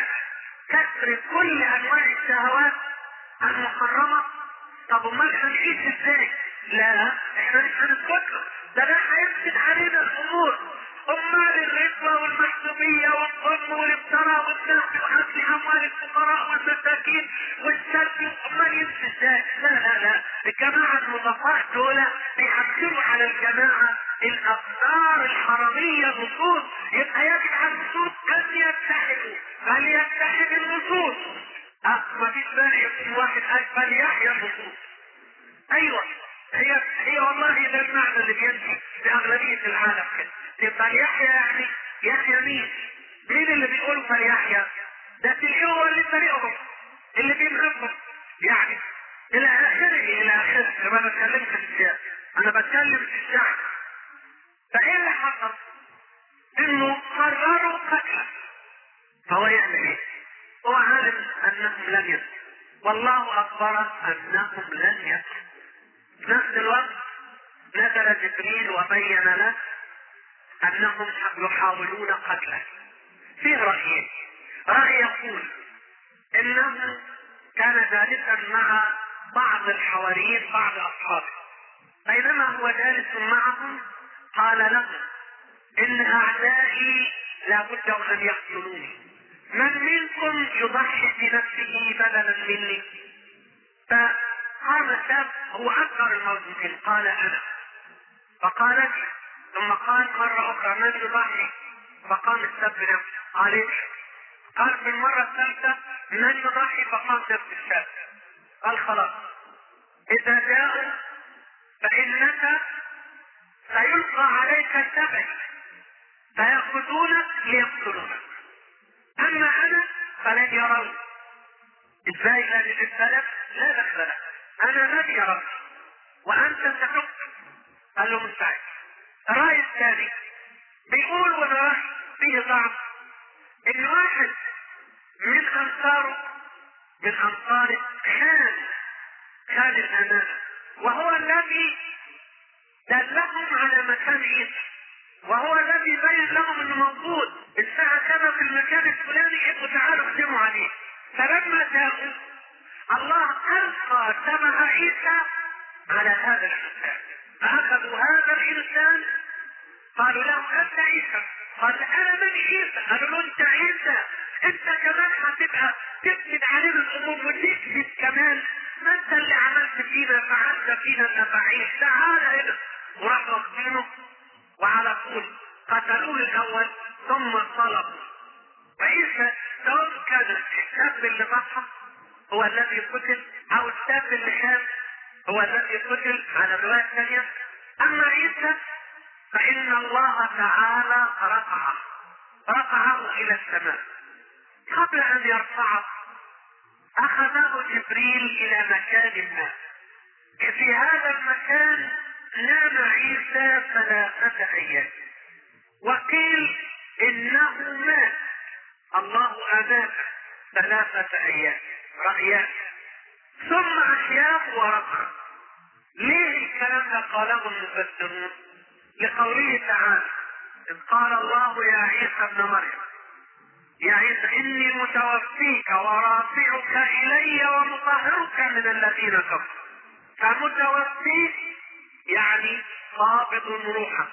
كسر كل انواع الشهوات المحرمة. طب امال هنعيش ازاي؟ لا، احنا مش هنتفكر، ده ده هيفسد علينا الامور. امال الرشوة والمحسوبية والظلم والافتراء والسرقة واكل اموال الفقراء والمساكين والسلب، امال يمشي ازاي؟ لا لا لا، الجماعة المضافات دول بيحكموا على الجماعة الافكار الحرامية النصوص. يبقى يجب على النصوص ان يتحدوا، فليتحد النصوص. اه ما فيش مانع يكون واحد قال فليحيى النصوص. ايوه، هي هي والله ده المعنى اللي بيمشي في اغلبية العالم كده. فليحيى يعني يحيى مين؟ مين اللي بيقولوا فليحيى؟ ده تلاقيه هو اللي طريقهم، اللي بيمهمهم يعني الى اخره الى اخره. لما انا اتكلمت في السياسة انا بتكلم في الشعب. فايه اللي حصل؟ انه قرروا قتله. فهو يعمل ايه؟ هو عالم انهم لن يسروا، والله اخبر انهم لن يسروا. في نفس الوقت نزل جبريل وبين له انهم يحاولون قتله. فيه رأيين. رأي يقول انه كان جالسا مع بعض الحواريين بعض اصحابه، بينما هو جالس معهم قال لهم ان اعدائي لابد ان يقتلوني، من منكم يضحي بنفسه بدلا مني؟ فقام شاب هو اكثر الموجودين قال انا، فقالت ثم قال مرة اخرى من يضحي؟ فقام الشاب نفسه قال ايش؟ قال في المرة الثالثة من يضحي؟ فقام نفس الشاب قال خلاص اذا جاءوا فانك سيلقى عليك السبع فيأخذونك ليقتلونك، اما انا فلن يرون. ازاي لا للسلف؟ لا دخل، انا لن يرون وانت ستقتل. قال له مستعد. الرأي الثاني بيقول وانا رأي فيه ضعف، ان واحد من انصاره من انصاره خان خان الامانة، وهو الذي دلهم على مكان عيسى، وهو الذي بين لهم انه موجود الساعة كذا في المكان الفلاني، ابقوا تعالوا اقدموا عليه. فلما جاءوا الله القى سمع عيسى على هذا الانسان، فاخذوا هذا الانسان قالوا له انت عيسى، قال انا من عيسى. قالوا له انت عيسى، انت كمان هتبقى تفسد علينا الامور وتكذب كمان، ما انت اللي عملت فينا فعلت فينا الافاعيل، تعال هنا. وراح واخدينه وعلى طول قتلوه الاول ثم طلبوا. وعيسى سواء كان الشاب اللي ضحى هو الذي قتل او الشاب اللي كان هو الذي قتل على الرواية الثانية، اما عيسى فان الله تعالى رفعه رفعه الى السماء. قبل ان يرفعه اخذه جبريل الى مكان ما، في هذا المكان نام عيسى ثلاثة ايام، وقيل انه مات، الله امات ثلاثة ايام، رأيان، ثم احياه ورفعه. ليه الكلام ده قاله المفسرون؟ لقوله تعالى اذ قال الله يا عيسى ابن مريم، يا عيسى اني متوفيك ورافعك الي ومطهرك من الذين كفروا. فمتوفيك يعني قابض روحك،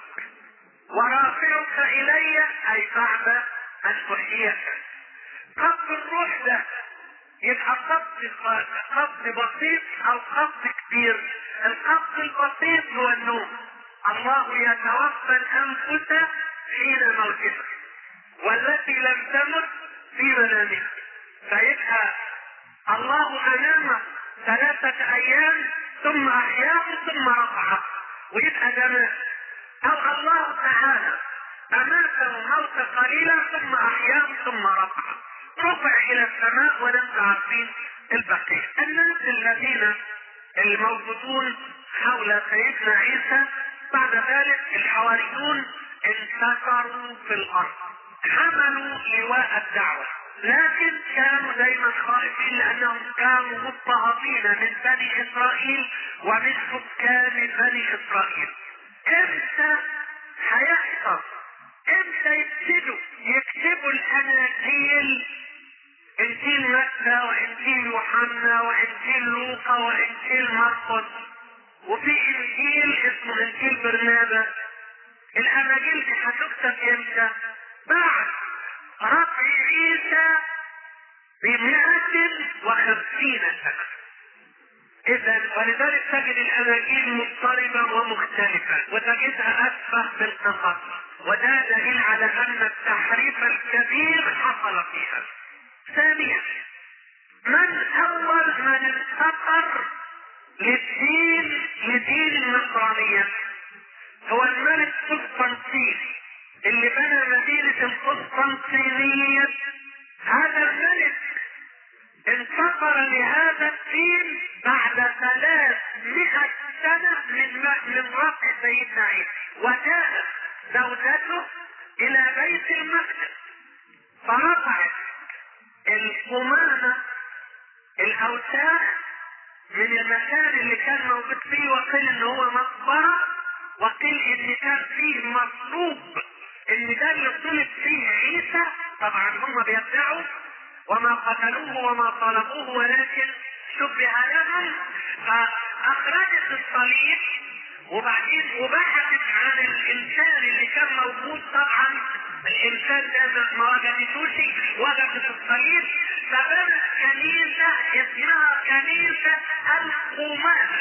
ورافعك الي اي بعد ان احييك. قبض الروح ده يبقى قبض قبض بسيط او قبض كبير. القبض البسيط هو النوم، الله يتوفى الانفس حين موتها والتي لم تمت في منامها. فيبقى الله انام ثلاثة ايام ثم احياه ثم رفعه، ويبقى ده. او الله تعالى اماته موت قليلا ثم احياه ثم رفعه، رفع الى السماء ولم عارفين البقيه. الناس الذين الموجودون حول سيدنا عيسى بعد ذلك الحواريون انتشروا في الارض، حملوا لواء الدعوه، لكن كانوا دايما خائفين لانهم كانوا مضطهدين من بني اسرائيل ومن حكام بني اسرائيل. امتى هيحصل؟ امتى يبتدوا يكتبوا الاناجيل، انجيل متى وانجيل يوحنا وانجيل لوقا وانجيل مرقس، وفي انجيل اسمه انجيل برنابا. الاناجيل دي هتكتب امتى؟ بعد رفع عيسى بمئة وخمسين سنة. اذا ولذلك تجد الاناجيل مضطربة ومختلفة وتجدها اشبه بالقصص، وده دليل على ان التحريف الكبير حصل فيها. ثانيا، من اول من انتصر للدين لدين النصرانية هو الملك قسطنطين اللي بنى مدينة القسطنطينية. هذا الملك انتصر لهذا الدين بعد ثلاثمائة سنة من من رفع سيدنا عيسى، وجاءت زوجته الى بيت المقدس فرفعت القمامة الاوساخ من المكان اللي كان موجود فيه، وقيل ان هو مقبرة، وقيل ان كان فيه مصلوب، ان ده اللي طلب فيه عيسى. طبعا هم بيدعوا وما قتلوه وما طلبوه ولكن شبه لهم، فاخرجت الصليب وبعدين وبحثت عن الانسان اللي كان موجود. طبعا الانسان ده ما وجدتوش، وجدت الصليب، فبنت كنيسة اسمها كنيسة القمامة،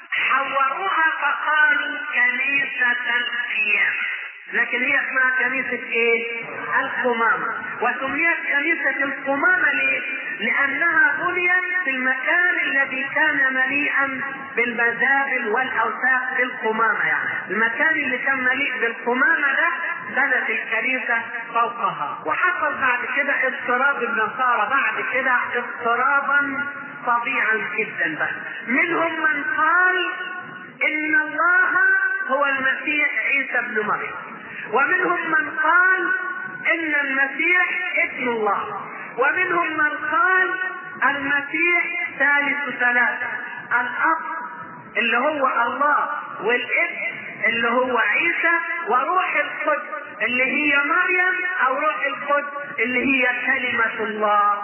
حوروها فقالوا كنيسة القيامة، لكن هي اسمها كنيسة ايه؟ القمامة. وسميت كنيسة القمامة ليه؟ لانها بنيت في المكان الذي كان مليئا بالمزابل والاوساخ بالقمامة، يعني المكان اللي كان مليء بالقمامة ده بنت الكنيسة فوقها. وحصل بعد كده اضطراب النصارى بعد كده اضطرابا طبيعا جدا بقى. منهم من قال ان الله هو المسيح عيسى ابن مريم، ومنهم من قال ان المسيح ابن الله، ومنهم من قال المسيح ثالث ثلاثة، الاب اللي هو الله والابن اللي هو عيسى وروح القدس اللي هي مريم او روح القدس اللي هي كلمة الله.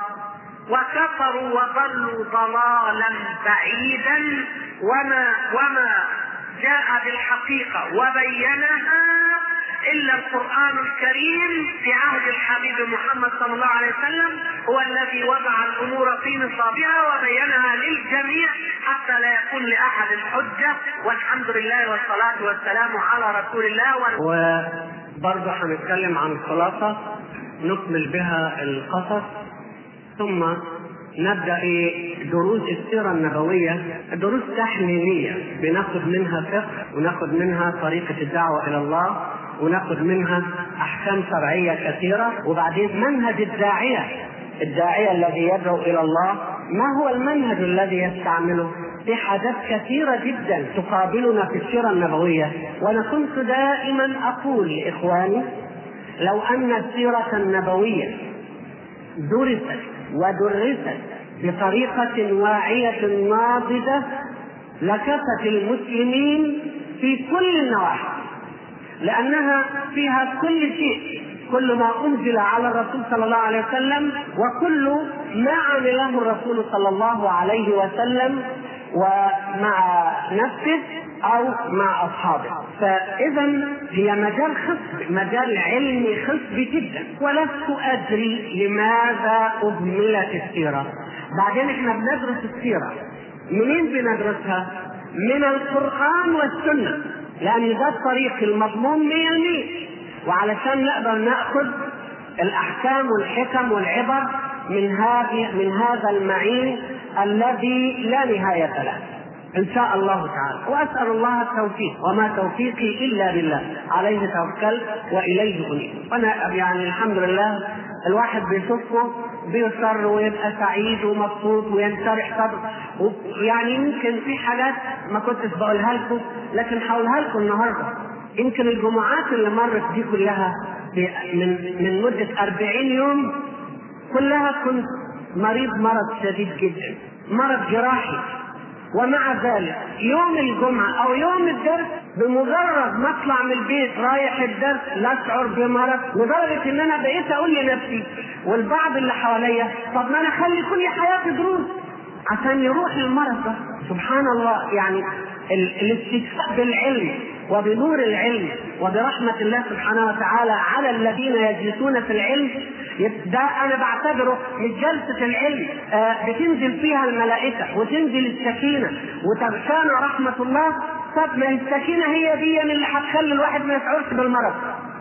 وكفروا وضلوا ضلالا بعيدا، وما وما جاء بالحقيقة وبينها إلا القرآن الكريم في عهد الحبيب محمد صلى الله عليه وسلم، هو الذي وضع الأمور في نصابها وبينها للجميع حتى لا يكون لأحد حجة. والحمد لله والصلاة والسلام على رسول الله. وبرضه هنتكلم عن خلاصة نكمل بها القصص، ثم نبدأ دروس السيرة النبوية، دروس تحليلية بناخد منها فقه وناخد منها طريقة الدعوة إلى الله وناخد منها أحكام شرعية كثيرة. وبعدين منهج الداعية الداعية الذي يدعو إلى الله، ما هو المنهج الذي يستعمله؟ في حاجات كثيرة جدا تقابلنا في السيرة النبوية. وأنا كنت دائما أقول لإخواني لو أن السيرة النبوية درست ودرست بطريقة واعية ناضجة لكفت المسلمين في كل النواحي، لأنها فيها كل شيء كل ما أنزل على الرسول صلى الله عليه وسلم وكل ما عمله الرسول صلى الله عليه وسلم ومع نفسه أو مع أصحابه. فإذا هي مجال خصب، مجال علمي خصب جدا. ولست أدري لماذا أهملت السيرة. بعدين احنا بندرس السيرة منين بندرسها؟ من القرآن والسنة، لأن ده الطريق المضمون مية مية، وعلشان نقدر نأخذ الأحكام والحكم والعبر من هذه من هذا المعين الذي لا نهاية له إن شاء الله تعالى. وأسأل الله التوفيق، وما توفيقي إلا بالله، عليه توكل وإليه أنيب. وأنا يعني الحمد لله الواحد بيشوفه بيصر ويبقى سعيد ومبسوط وينشرح صدره. ويعني يمكن في حاجات ما كنتش بقولها لكم لكن هقولها لكم النهارده. يمكن الجمعات اللي مرت دي كلها من من مدة أربعين يوم كلها كنت مريض مرض شديد جدا، مرض جراحي. ومع ذلك يوم الجمعة أو يوم الدرس بمجرد ما أطلع من البيت رايح الدرس لا أشعر بمرض، لدرجة إن أنا بقيت أقول لنفسي والبعض اللي حواليا طب ما أنا أخلي كل حياتي دروس عشان يروح المرض ده. سبحان الله، يعني الاستشفاء بالعلم وبنور العلم وبرحمة الله سبحانه وتعالى على الذين يجلسون في العلم، ده أنا بعتبره من جلسة العلم بتنزل فيها الملائكة وتنزل السكينة وتغشانا رحمة الله. طب ما السكينة هي دي اللي هتخلي الواحد ما يشعرش بالمرض.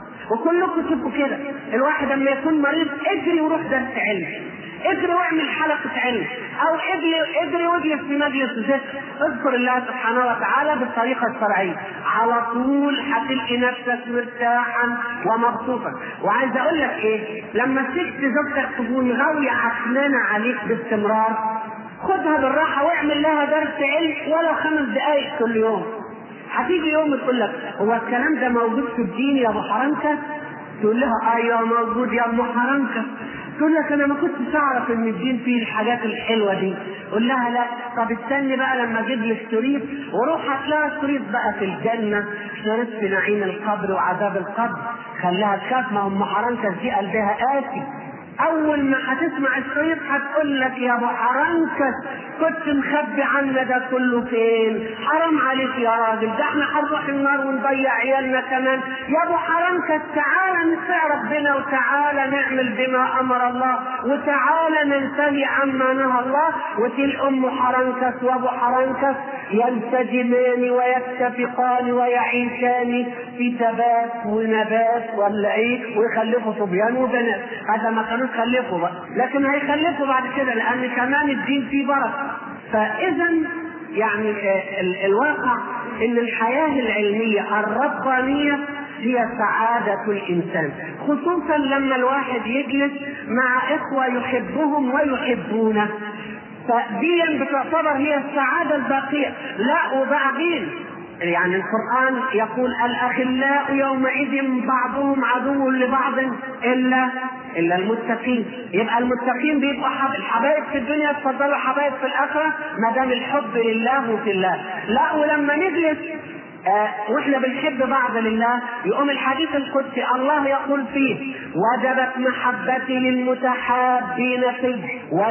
وكلكم تبقوا كده، الواحد لما يكون مريض اجري وروح درس علم، اجري واعمل حلقة علم، او اجري اجري واجلس في مجلس ذكر، اذكر الله سبحانه وتعالى بالطريقة الشرعية، على طول هتلقي نفسك مرتاحا ومبسوطا. وعايز اقول لك ايه، لما تيجي زوجتك تكون غاوية عكنانة عليك باستمرار، خدها بالراحة واعمل لها درس علم ولو خمس دقائق كل يوم. هتيجي يوم تقول لك هو الكلام ده موجود في الدين يا ابو حرنكة؟ تقول لها ايوه موجود يا ابو حرنكة. تقول لك انا ما كنتش اعرف ان الدين فيه الحاجات الحلوه دي. قول لها لا، طب استني بقى لما اجيب لك شريط وروح هتلاقي شريط بقى في الجنه، شريط في نعيم القبر وعذاب القبر. خليها تخاف، ما ام حرنكة دي قلبها قاسي. اول ما هتسمع الشريط هتقول لك يا ابو حرنكة كنت مخبي عنا ده كله فين؟ حرام عليك يا راجل، ده احنا هنروح النار ونضيع عيالنا كمان. يا ابو حرنكة تعالى نطيع ربنا وتعالى نعمل بما امر الله وتعالى ننتهي عما نهى الله. وتل ام حرنكة وابو حرنكة ينسجمان ويتفقان ويعيشان في ثبات ونبات ولا ايه، ويخلفوا صبيان وبنات. هذا ما كانوا يخلفوا بقى، لكن هيخلفوا بعد كده لان كمان الدين فيه بركه. فاذا يعني ال الواقع ان الحياه العلميه الربانيه هي سعاده الانسان، خصوصا لما الواحد يجلس مع اخوه يحبهم ويحبونه، فدي بتعتبر هي السعاده الباقيه. لا وبعدين يعني القرآن يقول الأخلاء يومئذ بعضهم عدو لبعض إلا إلا المتقين. يبقى المتقين بيبقوا الحبايب في الدنيا يتفضلوا حبايب في الآخرة ما دام الحب لله وفي الله. لا ولما نجلس آه واحنا بنحب بعض لله، يقوم الحديث القدسي الله يقول فيه وجبت محبتي للمتحابين فيه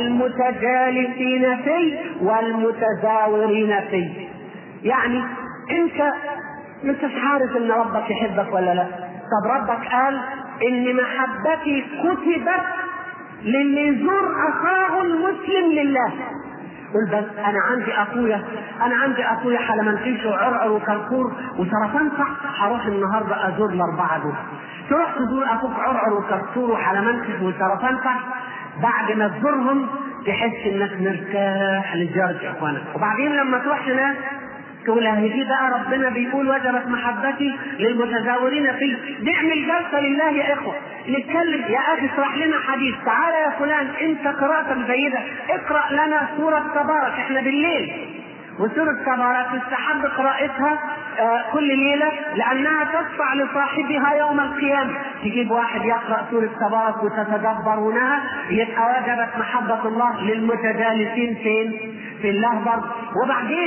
والمتجالسين فيه والمتزاورين فيه. يعني انت مش عارف ان ربك يحبك ولا لا؟ طب ربك قال ان محبتي كتبت للي يزور اخاه المسلم لله. قل بس انا عندي اخويا انا عندي اخويا حلمنتيش وعرعر وكركور وسرطانفع، هروح النهارده ازور الاربعه دول. تروح تزور اخوك عرعر وكركور وحلمنتيش وسرطانفع، بعد ما تزورهم تحس انك مرتاح لزيارة اخوانك. وبعدين لما تروح هناك تقول هذه بقى ربنا بيقول وجبت محبتي للمتزاورين فيه. نعمل جلسه لله يا اخوه، نتكلم يا اخي اشرح لنا حديث، تعالى يا فلان انت قراءتك جيده اقرا لنا سوره تبارك، احنا بالليل وسوره تبارك يستحب قراءتها آه كل ليله لانها تشفع لصاحبها يوم القيامه. تجيب واحد يقرا سوره تبارك وتتدبرونها، يبقى وجبت محبه الله للمتجالسين فين؟ في الله برضه. وبعدين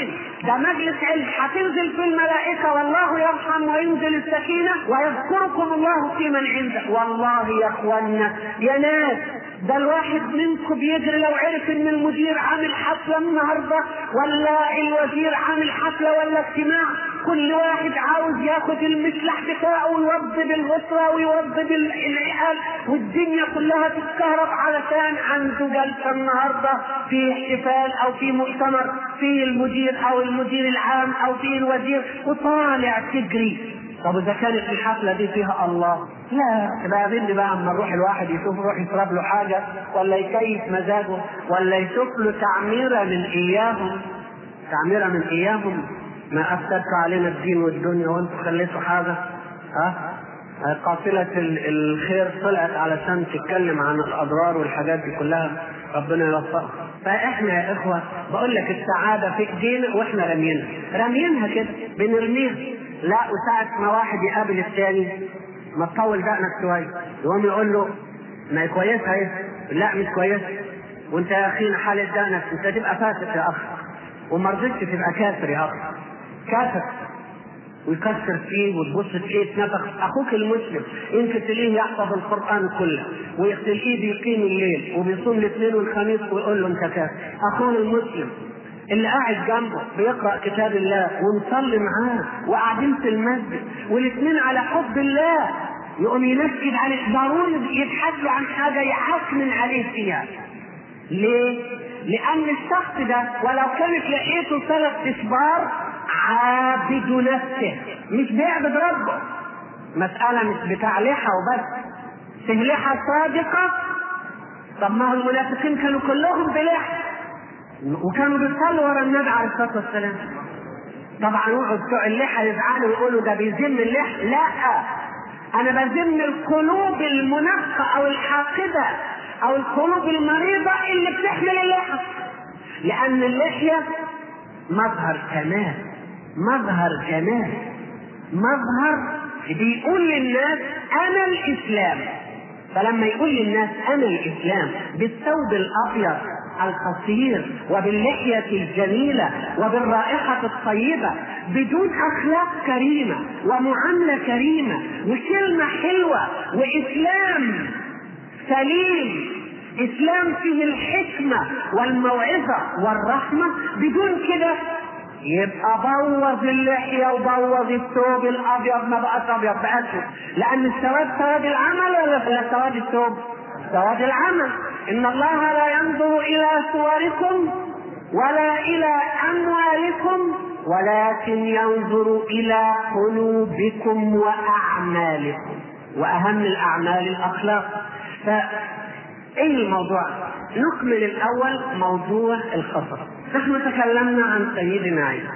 ده مجلس علم، هتنزل في الملائكة والله يرحم وينزل السكينة ويذكركم الله في من عنده. والله يا اخوانا يا ناس، ده الواحد منكم بيجري لو عرف ان المدير عامل حفلة النهاردة ولا الوزير عامل حفلة ولا اجتماع، كل واحد عاوز ياخد المسلح بتاعه ويوضب الغسرة ويوضب العيال والدنيا كلها تتكهرب علشان عنده جلسة النهاردة في احتفال او في مؤتمر في المدير او المدير العام او في الوزير، وطالع تجري. طب اذا كانت الحفلة دي فيها الله، لا بقى بني بقى اما نروح الواحد يشوف يروح يشرب له حاجة ولا يكيف مزاجه ولا يشوف له تعميرة من اياهم تعميرة من اياهم ما أفسدتوا علينا الدين والدنيا وانتم خليتوا حاجة. ها قافلة الخير طلعت علشان تتكلم عن الأضرار والحاجات دي كلها، ربنا يوفقها. فإحنا يا إخوة بقول لك السعادة في إيدينا وإحنا رمينها رمينها كده بنرميها. لا، وساعة ما واحد يقابل الثاني ما تطول دقنك شوية يقوم يقول له ما هي كويسة اهي، لا مش كويسة، وانت يا أخينا حالة دقنك انت تبقى فاسد يا أخ وما رضيتش تبقى كافر يا أخ، كافر، ويكسر فيه وتبص تلاقيه اتنفخ. اخوك المسلم يمكن تلاقيه يحفظ القران كله وتلاقيه بيقيم الليل وبيصوم الاثنين والخميس ويقول له انت كافر. اخونا المسلم اللي قاعد جنبه بيقرا كتاب الله ونصلي معاه وقاعدين في المسجد والاثنين على حب الله، يقوم ينكد عليه ضروري يتحدث عن حاجه يعكنن عليه فيها. ليه؟ لأن الشخص ده ولو كانت لقيته ثلاث إصبار عابد نفسه، مش بيعبد ربه. مسألة مش بتاع لحى وبس، لحى صادقة. طب ما هو المنافقين كانوا كلهم بلحى وكانوا بيصلوا ورا النبي عليه الصلاة والسلام. طبعا وقعوا بتوع اللحى يزعلوا ويقولوا ده بيذم اللحى. لا، أنا بذم القلوب المنافقة أو الحاقدة او القلوب المريضة اللي بتحمل اللحية، لان اللحية مظهر كمال، مظهر جمال، مظهر بيقول للناس انا الاسلام. فلما يقول للناس انا الاسلام بالثوب الابيض القصير وباللحية الجميلة وبالرائحة الطيبة بدون اخلاق كريمة ومعاملة كريمة وكلمة حلوة واسلام سليم، اسلام فيه الحكمة والموعظة والرحمة، بدون كده يبقى بوظ اللحية وبوظ الثوب الابيض، ما بقى ابيض بقى اسود، لان السواد سواد العمل ولا سواد الثوب؟ سواد العمل. ان الله لا ينظر الى صوركم ولا الى اموالكم ولكن ينظر الى قلوبكم واعمالكم، واهم الاعمال الاخلاق. فايه الموضوع؟ نكمل الاول موضوع الخطر. نحن تكلمنا عن سيدنا عيسى،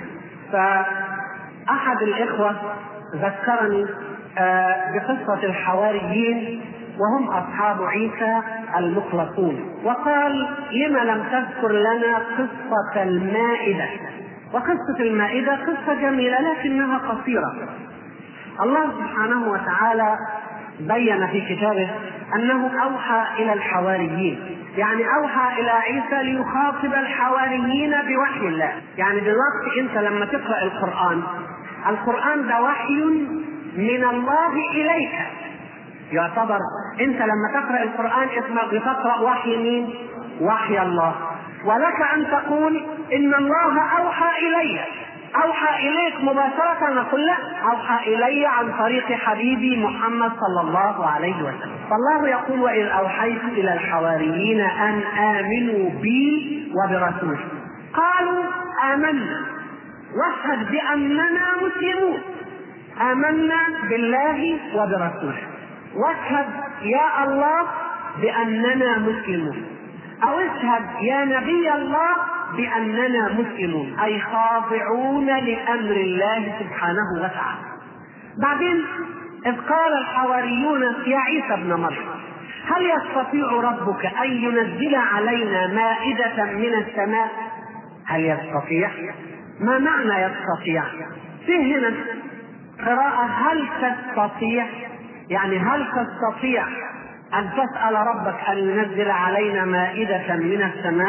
فاحد الاخوه ذكرني بقصه الحواريين وهم اصحاب عيسى المخلصون، وقال لما لم تذكر لنا قصه المائده؟ وقصه المائده قصه جميله لكنها قصيره. الله سبحانه وتعالى بين في كتابه انه اوحى الى الحواريين، يعني اوحى الى عيسى ليخاطب الحواريين بوحي الله. يعني دلوقتي انت لما تقرا القران، القران ده وحي من الله اليك، يعتبر انت لما تقرا القران اسمك بتقرا وحي مين؟ وحي الله. ولك ان تقول ان الله اوحى الي، اوحى اليك مباشره، نقول لا، اوحى الي عن طريق حبيبي محمد صلى الله عليه وسلم. فالله يقول واذ اوحيت الى الحواريين ان امنوا بي وبرسولي قالوا امنا واشهد باننا مسلمون. امنا بالله وبرسوله، واشهد يا الله باننا مسلمون، او اشهد يا نبي الله بأننا مسلمون، أي خاضعون لأمر الله سبحانه وتعالى. بعدين إذ قال الحواريون يا عيسى ابن مريم هل يستطيع ربك أن ينزل علينا مائدة من السماء؟ هل يستطيع؟ ما معنى يستطيع؟ فيه هنا قراءة هل تستطيع، يعني هل تستطيع أن تسأل ربك أن ينزل علينا مائدة من السماء؟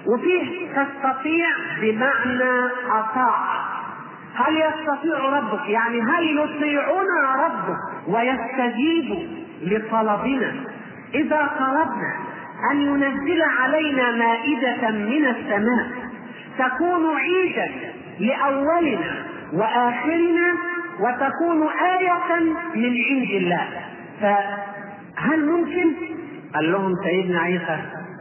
وفيه تستطيع بمعنى أطاع. هل يستطيع ربك؟ يعني هل يطيعنا ربك ويستجيب لطلبنا إذا طلبنا أن ينزل علينا مائدة من السماء تكون عيدا لأولنا وآخرنا وتكون آية من عند الله؟ فهل ممكن؟ قال لهم سيدنا عيسى: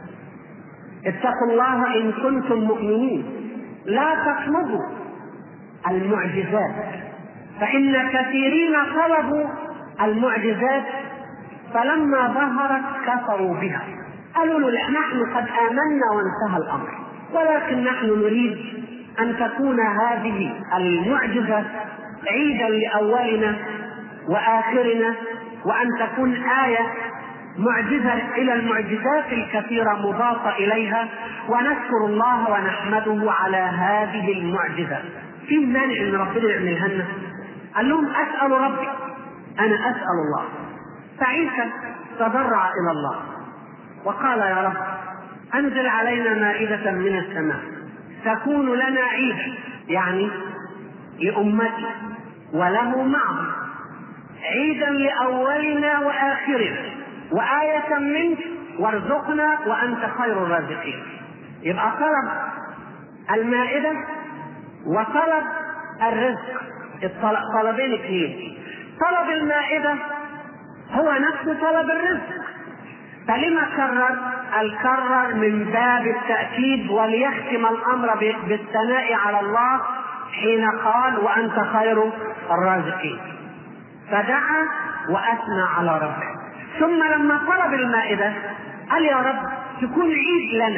اتقوا الله إن كنتم مؤمنين، لا تطلبوا المعجزات، فإن كثيرين طلبوا المعجزات فلما ظهرت كفروا بها. قالوا له: نحن قد آمنا وانتهى الأمر، ولكن نحن نريد أن تكون هذه المعجزة عيدا لأولنا وآخرنا، وأن تكون آية معجزة إلى المعجزات الكثيرة مضافة إليها، ونشكر الله ونحمده على هذه المعجزة. في مانع ان ربنا يعملها لنا؟ قال لهم: اسال ربي، انا اسال الله. فعيسى تضرع الى الله وقال: يا رب، انزل علينا مائدة من السماء تكون لنا عيدا، يعني لامتي وله معه، عيدا لاولنا واخرنا وآية منك، وارزقنا وانت خير الرازقين. يبقى طلب المائدة وطلب الرزق، طلبين اثنين. طلب المائدة هو نفس طلب الرزق، فلما كرر؟ الكرر من باب التأكيد وليختم الأمر بالثناء على الله حين قال: وأنت خير الرازقين. فدعا وأثنى على ربه. ثم لما طلب المائدة قال: يا رب، تكون عيد لنا.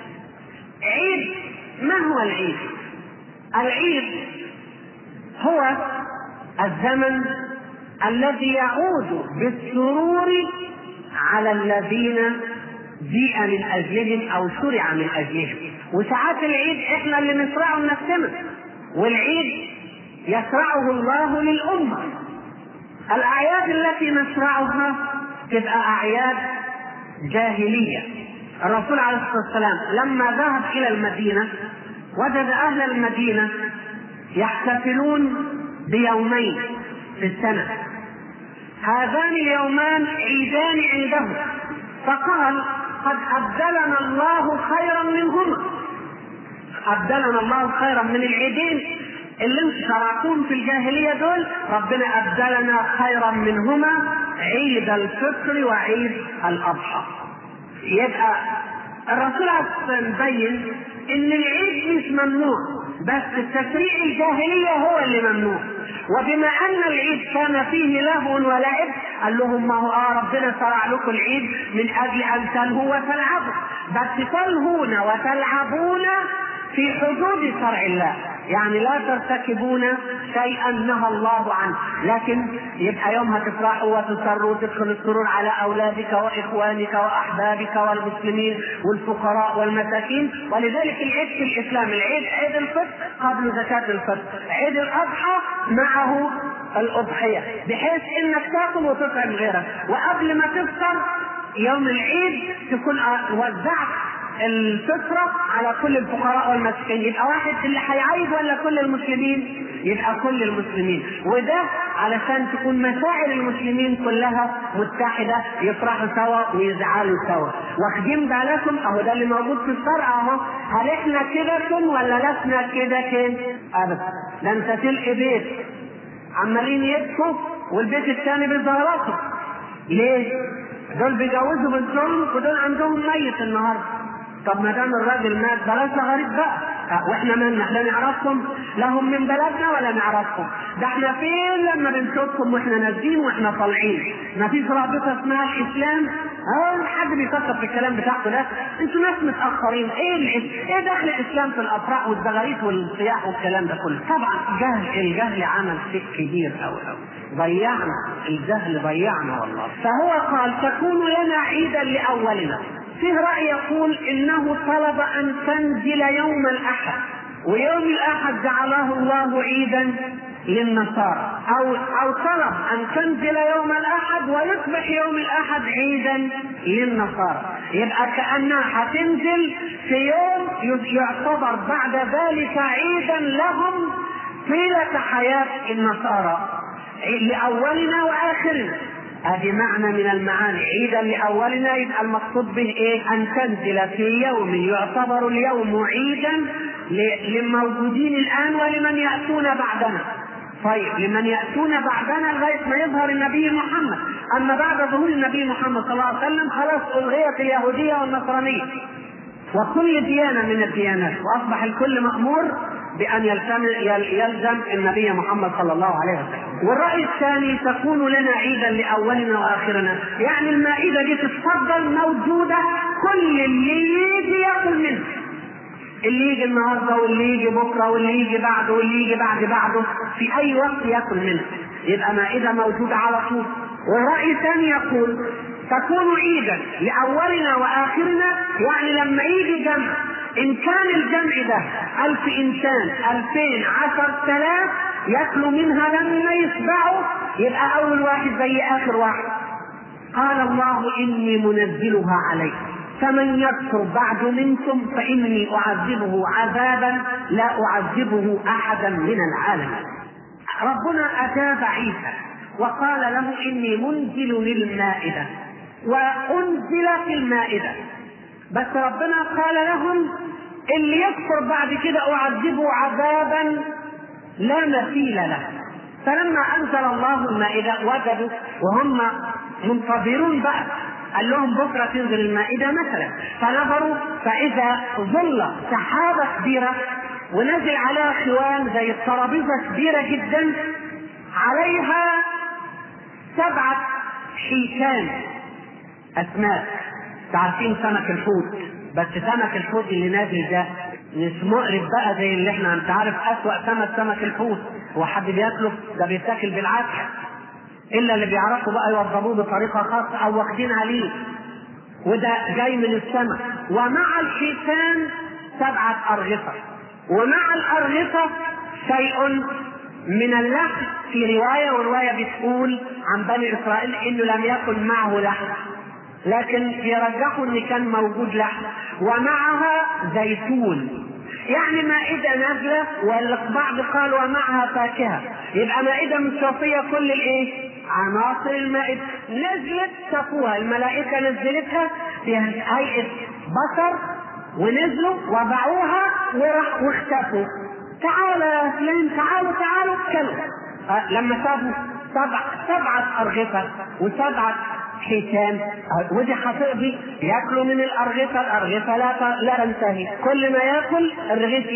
عيد، ما هو العيد؟ العيد هو الزمن الذي يعود بالسرور على الذين جيء من أجلهم أو شرع من أجلهم. وساعات العيد إحنا اللي نشرعه لنفسنا، والعيد يشرعه الله للأمة. الأعياد التي نشرعها تبقى أعياد جاهلية. الرسول عليه الصلاة والسلام لما ذهب إلى المدينة وجد أهل المدينة يحتفلون بيومين في السنة، هذان اليومان عيدان عندهم، فقال: قد أبدلنا الله خيرا منهما. أبدلنا الله خيرا من العيدين اللي انتم شرعتوهم في الجاهلية دول، ربنا أبدلنا خيرا منهما، عيد الفطر وعيد الأضحى. يبقى الرسول عليه الصلاة والسلام بين ان العيد مش ممنوع، بس التشريع الجاهلية هو اللي ممنوع. وبما ان العيد كان فيه لهو ولعب، قال لهم: ما هو آه ربنا شرع لكم العيد من اجل ان تلهوا وتلعبوا، بس تلهون وتلعبون في حدود شرع الله، يعني لا ترتكبون شيئا نهى الله عنه. لكن يبقى يومها تفرحوا وتسروا وتدخل السرور على اولادك واخوانك واحبابك والمسلمين والفقراء والمساكين. ولذلك العيد في الاسلام: العيد عيد الفطر قبل زكاة الفطر، عيد الاضحى معه الاضحية، بحيث انك تاكل وتطعم غيرك، وقبل ما تفطر يوم العيد تكون وزعت الفطرة على كل الفقراء والمساكين. يبقى واحد اللي هيعيد ولا كل المسلمين؟ يبقى كل المسلمين. وده علشان تكون مشاعر المسلمين كلها متحدة، يفرحوا سوا ويزعلوا سوا. واخدين بالكم؟ اهو ده اللي موجود في الشرع اهو. هل احنا كده ولا لسنا كده كده؟ ابدا. ده انت تلقي بيت عمالين يبكوا والبيت الثاني بيزهرطوا. ليه؟ دول بيجوزوا بنتهم ودول عندهم ميت النهارده. طب ما دام الراجل مات بلاش غريب بقى، واحنا مالنا؟ لا نعرفكم، لهم من بلدنا ولا نعرفكم. ده احنا فين لما بنشوفكم واحنا نازلين واحنا طالعين؟ ما فيش رابطه اسمها الاسلام. اه حد بيفكر في الكلام بتاعكم ده؟ انتوا ناس متاخرين. ايه ايه دخل الاسلام في الافراح والزغاريت والصياح والكلام ده كله؟ طبعا جهل، الجهل عمل شيء كبير قوي قوي، ضيعنا الجهل، ضيعنا والله. فهو قال: تكون لنا عيدا لاولنا. فيه رأي يقول انه طلب ان تنزل يوم الاحد، ويوم الاحد جعله الله عيدا للنصارى، او او طلب ان تنزل يوم الاحد ويصبح يوم الاحد عيدا للنصارى. يبقى كانها هتنزل في يوم يعتبر بعد ذلك عيدا لهم طيلة حياة النصارى، لأولنا وآخرنا. هذه معنى من المعاني، عيدا لأولنا. يبقى المقصود به إيه؟ أن تنزل في يوم يعتبر اليوم عيدا للموجودين الآن ولمن يأتون بعدنا. طيب لمن يأتون بعدنا لغاية ما يظهر النبي محمد. أما بعد ظهور النبي محمد صلى الله عليه وسلم خلاص ألغيت اليهودية والنصرانية وكل ديانة من الديانات، وأصبح الكل مأمور بأن يلزم النبي محمد صلى الله عليه وسلم. والرأي الثاني تكون لنا عيدا لأولنا وآخرنا، يعني المائدة دي تتفضل موجودة، كل اللي يجي يأكل منه، اللي يجي النهارده واللي يجي بكره واللي يجي بعده واللي يجي بعد بعده في أي وقت يأكل منه، يبقى مائدة موجودة على طول. والرأي الثاني يقول تكون عيدا لأولنا وآخرنا، يعني لما يجي جمع، إن كان الجمع ده ألف إنسان، ألفين، عشر تلاف، يأكلوا منها لما يشبعوا، يبقى أول واحد زي آخر واحد. قال الله إني منزلها عليكم فمن يكفر بعد منكم فإني أعذبه عذابا لا أعذبه أحدا من العالم. ربنا أجاب عيسى وقال له إني منزل المائدة، وأنزل في المائدة، بس ربنا قال لهم اللي يكفر بعد كده أعذبه عذابا لا مثيل له. فلما أنزل الله المائدة وجدوا وهم منتظرون بقى، قال لهم بكرة تنزل المائدة مثلا، فنظروا فإذا ظل سحابة كبيرة ونزل عليها خوان زي الترابيزة كبيرة جدا، عليها سبعة حيتان أسماك. تعرفين سمك الحوت، بس سمك الحوت اللي نازل ده مش مقرف بقى زي اللي احنا، انت عارف أسوأ سمك سمك الحوت، هو حد بياكله؟ ده بيتاكل بالعافية، إلا اللي بيعرفوا بقى يوضبوه بطريقة خاصة أو واخدين عليه، وده جاي من السماء. ومع الحيتان سبعة أرغفة، ومع الأرغفة شيء من اللحم في رواية، ورواية بتقول عن بني إسرائيل إنه لم يكن معه لحم، لكن يرجحوا إن كان موجود لحم، ومعها زيتون، يعني مائدة نازلة. والبعض قال ومعها فاكهة، يبقى مائدة متوفية كل الايه؟ عناصر المائدة. نزلت شافوها الملائكة، نزلتها في هيئة بشر، ونزلوا وضعوها وراح واختفوا. تعالوا يا فلان، تعالوا تعالوا كلوا. أه لما شافوا سبع سبعة أرغفة وسبعة حيتان، ودي هتقضي ياكلوا من الأرغفة، الأرغفة لا لا تنتهي، كل ما ياكل الرغيف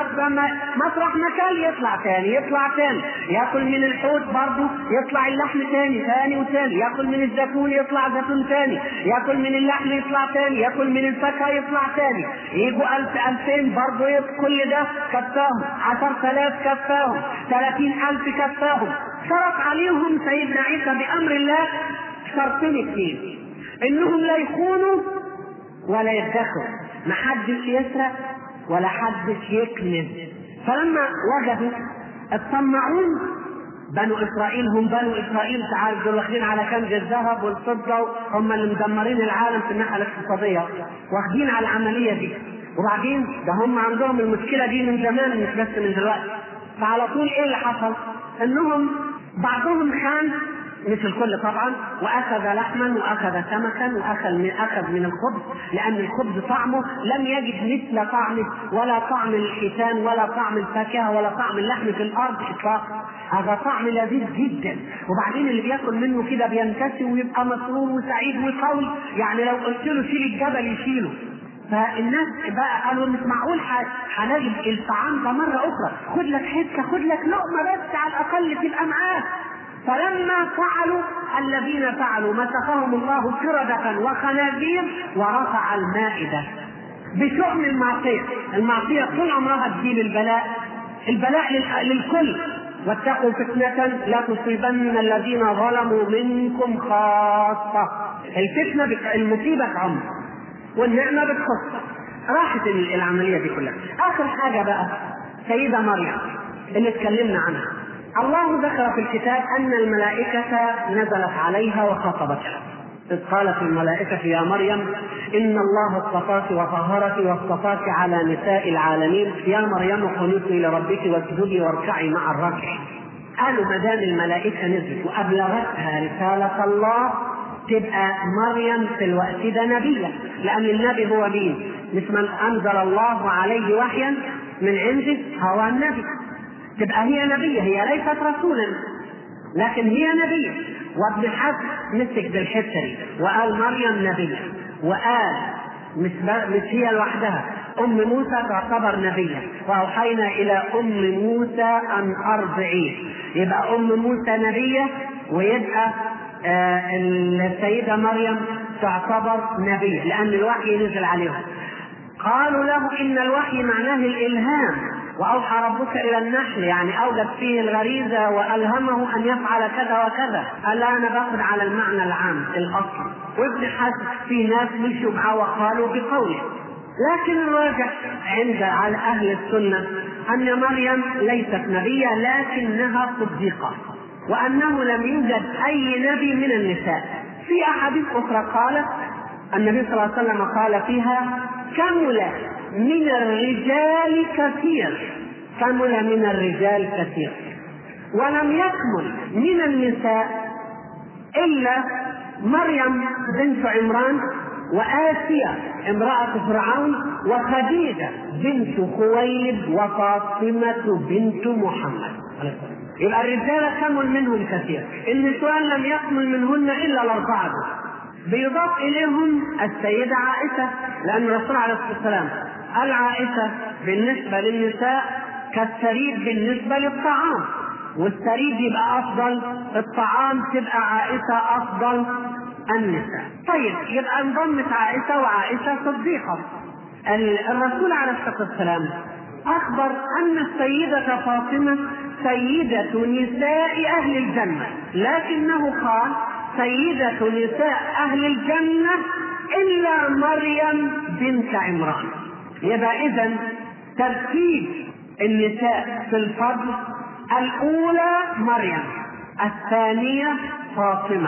مطرح مكان يطلع تاني يطلع تاني، ياكل من الحوت برضه يطلع اللحم تاني ثاني وتاني، ياكل من الزيتون يطلع زيتون تاني، ياكل من اللحم يطلع تاني، ياكل من الفاكهة يطلع تاني، يجوا ألف ألفين برضه، كل ده كفاهم، عشر تلاف كفاهم، ثلاثين ألف كفاهم. شرط عليهم سيدنا عيسى بأمر الله شرطين اثنين، انهم لا يخونوا ولا يدخروا، محدش يسرق ولا حدش يكذب. فلما وجدوا الطماعون بنو اسرائيل، هم بنو اسرائيل تعالوا دول واخدين على كنز الذهب والفضه، هم اللي مدمرين العالم في الناحيه الاقتصاديه، واخدين على العمليه دي، وبعدين ده هم عندهم المشكله دي من زمان مش بس من دلوقتي. فعلى طول ايه اللي حصل؟ انهم بعضهم خان، مش الكل طبعا، واخذ لحما واخذ سمكا واخذ من اخذ من الخبز، لان الخبز طعمه لم يجد مثل طعمه، ولا طعم الحيتان ولا طعم الفاكهه ولا طعم اللحم في الارض اطلاقا. هذا طعم لذيذ جدا، وبعدين اللي بياكل منه كده بينتشي ويبقى مسرور وسعيد وقوي، يعني لو قلت له شيل الجبل يشيله. فالناس بقى قالوا مش معقول هنجد الطعام ده مره اخرى، خد لك حته، خد لك لقمه بس على الاقل تبقى معاه. فلما فعلوا الذين فعلوا مسخهم الله قردة وخنازير ورفع المائدة بشؤم المعصية. المعصية طول عمرها تجيب البلاء، البلاء للكل. واتقوا فتنة لا تصيبن الذين ظلموا منكم خاصة. الفتنة المصيبة عمر والنعمة بتخص. راحت العملية دي كلها. آخر حاجة بقى سيدة مريم اللي اتكلمنا عنها، الله ذكر في الكتاب أن الملائكة نزلت عليها وخاطبتها، إذ قالت الملائكة يا مريم إن الله اصطفاك وطهرك واصطفاك على نساء العالمين يا مريم اقنتي لربك واسجدي واركعي مع الراكعين. قالوا ما دام الملائكة نزلت وأبلغتها رسالة الله تبقى مريم في الوقت ده نبية، لأن النبي هو مين؟ مش من أنزل الله عليه وحيا من عنده هو النبي، تبقى هي نبية، هي ليست رسولا لكن هي نبية. وابن حزم مسك بالحته دي وقال مريم نبية، وقال مش, مش هي لوحدها، أم موسى تعتبر نبية، وأوحينا إلى أم موسى أن أرضعيه، يبقى أم موسى نبية ويبقى آه السيدة مريم تعتبر نبية لأن الوحي نزل عليهم. قالوا له إن الوحي معناه الإلهام، وأوحى ربك إلى النحل يعني أوجد فيه الغريزة وألهمه أن يفعل كذا وكذا. قال أنا باخد على المعنى العام الأصل. وابن حزم في ناس مشوا معه وقالوا بقوله، لكن الراجح عند على أهل السنة أن مريم ليست نبية لكنها صديقة، وأنه لم يوجد أي نبي من النساء. في أحاديث أخرى قالت النبي صلى الله عليه وسلم قال فيها كمل من الرجال كثير، كمل من الرجال كثير، ولم يكمل من النساء إلا مريم بنت عمران وآسيا امرأة فرعون وخديجة بنت خويلد وفاطمة بنت محمد. يبقى الرجال كمل منهم كثير، النسوان لم يكمل منهن إلا الأربعة. بيضاف إليهم السيدة عائشة، لأن الرسول عليه الصلاة والسلام قال عائشة بالنسبة للنساء كالسريد بالنسبة للطعام، والسريد يبقى أفضل، الطعام تبقى عائشة أفضل النساء. طيب يبقى انضمت عائشة وعائشة صديقة. الرسول عليه الصلاة والسلام أخبر أن السيدة فاطمة سيدة نساء أهل الجنة، لكنه قال سيدة نساء أهل الجنة إلا مريم بنت عمران. يبقى إذن ترتيب النساء في الفضل: الأولى مريم، الثانية فاطمة،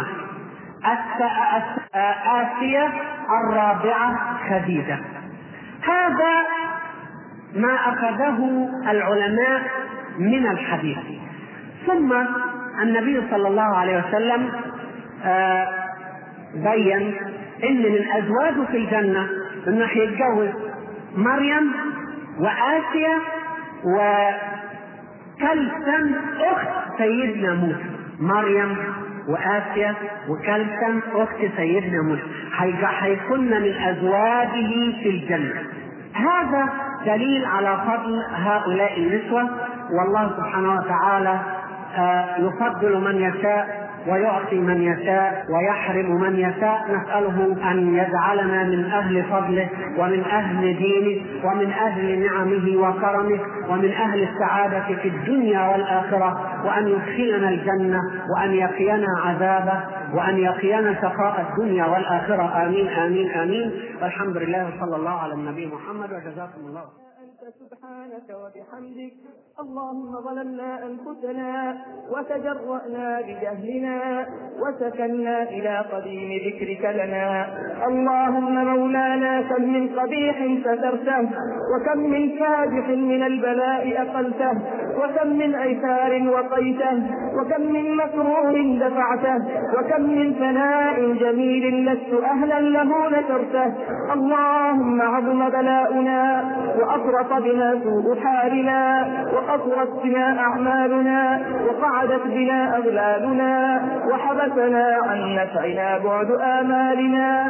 آسيا، الرابعة خديجة. هذا ما أخذه العلماء من الحديث. ثم النبي صلى الله عليه وسلم آه بين ان من ازواجه في الجنه انه هيتجوز مريم وآسيا وكلثم اخت سيدنا موسى. مريم وآسيا وكلثم اخت سيدنا موسى هيكون من ازواجه في الجنه. هذا دليل على فضل هؤلاء النسوة، والله سبحانه وتعالى يفضل من يشاء ويعطي من يشاء ويحرم من يشاء. نسأله أن يجعلنا من أهل فضله ومن أهل دينه ومن أهل نعمه وكرمه ومن أهل السعادة في الدنيا والآخرة، وأن يدخلنا الجنة وأن يقينا عذابه وأن يقينا شقاء الدنيا والآخرة. آمين آمين آمين. والحمد لله وصلى الله على النبي محمد، وجزاكم الله. سبحانك وبحمدك اللهم ظلمنا أنفسنا وتجرأنا بجهلنا وسكننا إلى قديم ذكرك لنا. اللهم مولانا كم من قبيح سترته، وكم من فاجح من البلاء أقلته، وكم من عثار وقيته، وكم من مكروه دفعته، وكم من ثناء جميل لست أهلا له نشرته. اللهم عظم بلاؤنا وأفرط بنا سوء حالنا وقصرت بنا أعمالنا وقعدت بنا أغلالنا وحبسنا عن نفعنا بعد آمالنا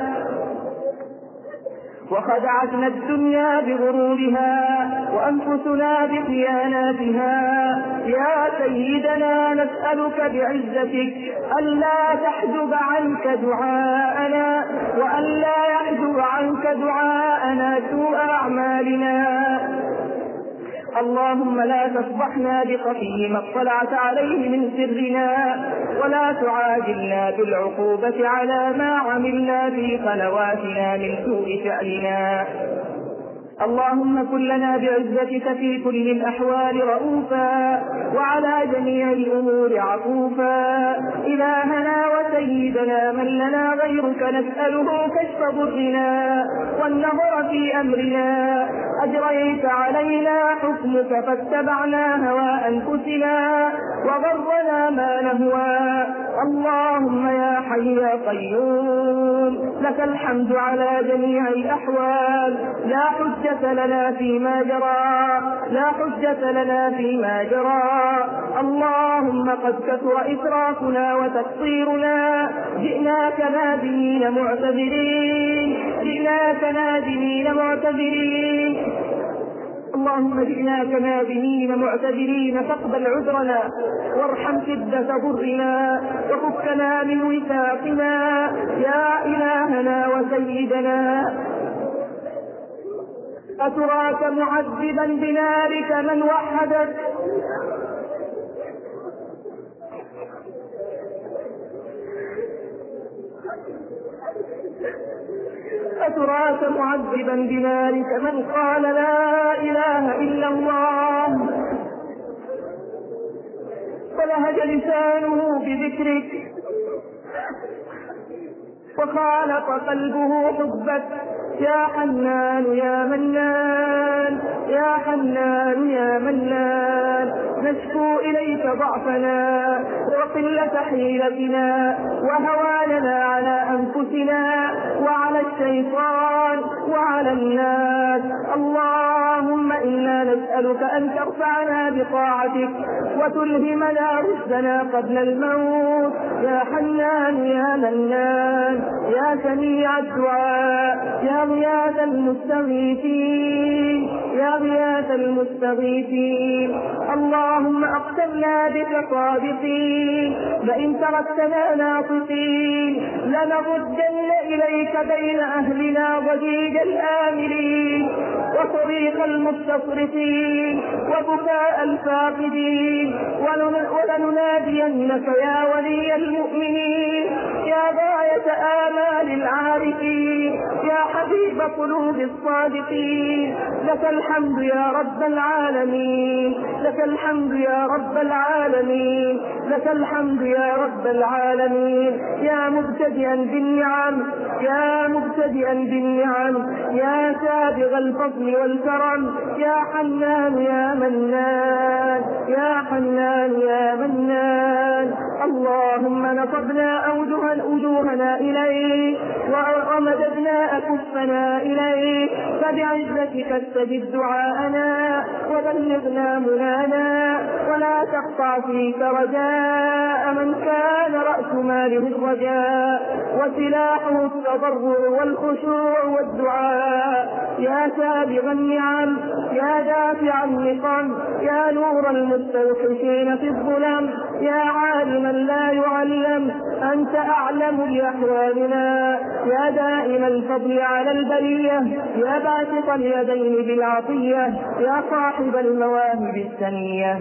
وخدعتنا الدنيا بغرورها وأنفسنا بخياناتها. يا سيدنا نسألك بعزتك ألا تحجب عنك دعاءنا وألا يحجب عنك دعاءنا سوء أعمالنا. اللهم لا تصبحنا بخفي ما اطلعت عليه من سرنا، ولا تعاجلنا بالعقوبة على ما عملنا في خلواتنا من سوء شأننا. اللهم كن لنا بعزتك في كل الأحوال رؤوفا وعلى جميع الأمور عطوفا. إلهنا وسيدنا من لنا غيرك نسأله كشف ضرنا والنظر في أمرنا. أجريت علينا حكمك فاتبعنا هوى أنفسنا وغرنا ما نهوى. اللهم يا حي يا قيوم لك الحمد على جميع الأحوال. لا حجة لنا فيما جرى لا حجة لنا فيما جرى. اللهم قد كثر إسرافنا وتقصيرنا. جئناك نادمين معتذرين جئناك نادمين معتذرين اللهم جئناك نادمين معتذرين فاقبل عذرنا وارحم شدة ضرنا وفكنا من وثاقنا يا إلهنا وسيدنا. أتراك معذبا بنارك من وحدك أتراك معذبا بنارك من قال لا إله إلا الله فلهج لسانه بذكرك وخالط قلبه حبك. يا حنان يا منان يا حنان يا منان نشكو إليك ضعفنا وقلة حيلتنا وهواننا على أنفسنا وعلى الشيطان وعلى الناس. اللهم إنا نسألك أن ترفعنا بطاعتك وتلهمنا رشدنا قبل الموت. يا حنان يا منان يا سميع الدعاء يا غياث المستغيثين يا غياث المستغيثين. اللهم أقسمنا بك صادقين لئن تركتنا ناطقين لنردن إليك بين أهلنا ضجيج الآمرين وصريخ المستصرخين وبكاء الفاقدين ولننادينك يا ولي المؤمنين يا غاية آمال العارفين يا حبيب قلوب الصادقين. لك الحمد يا رب العالمين لك الحمد يا رب العالمين لك الحمد يا رب العالمين. يا مبتدئا بالنعم يا مبتدئا بالنعم يا سابغ الفضل والكرم يا حنان يا منان يا حنان يا منان. اللهم نصبنا أوجها وجوهنا إليك ومددنا أكفنا إليك فبعزتك استجب دعاءنا وبلغنا منانا ولا تقطع فيك رجاء من كان رأس ماله الرجاء وسلاحه التضرع والخشوع والدعاء. يا سابغ النعم يا دافع النقم يا نور المستوحشين في الظلم يا عالما لا يعلم أنت أعلم بأحوالنا يا دائم الفضل على البرية يا باسط اليدين بالعطية يا صاحب المواهب السنية.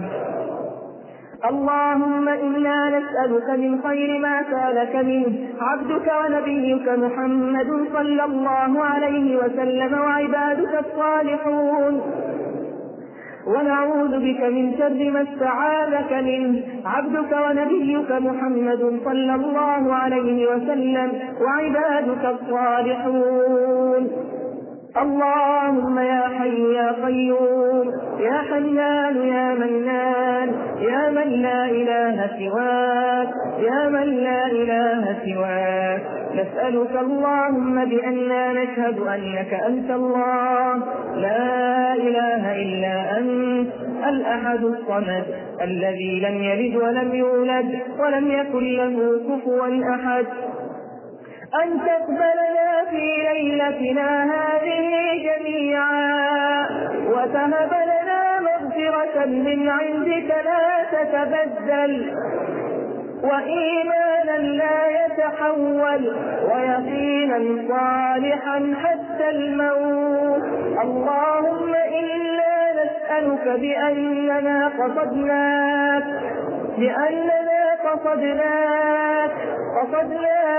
اللهم إنا نسألك من خير ما سألك منه عبدك ونبيك محمد صلى الله عليه وسلم وعبادك الصالحون ونعوذ بك من شر ما استعاذك منه عبدك ونبيك محمد صلى الله عليه وسلم وعبادك الصالحون. اللهم يا حي يا قيوم يا حنان يا منان يا من لا إله سواك يا من لا إله سواك نسألك اللهم بأننا نشهد أنك أنت الله لا إله إلا أنت الأحد الصمد الذي لم يلد ولم يولد ولم يكن له كفوا أحد. أن تقبلنا في ليلتنا هذه جميعا وتهب لنا مغفرة من عندك لا تتبدل وإيمانا لا يتحول ويقينا صالحا حتى الموت. اللهم إنا نسألك بأننا قصدناك بأننا قصدناك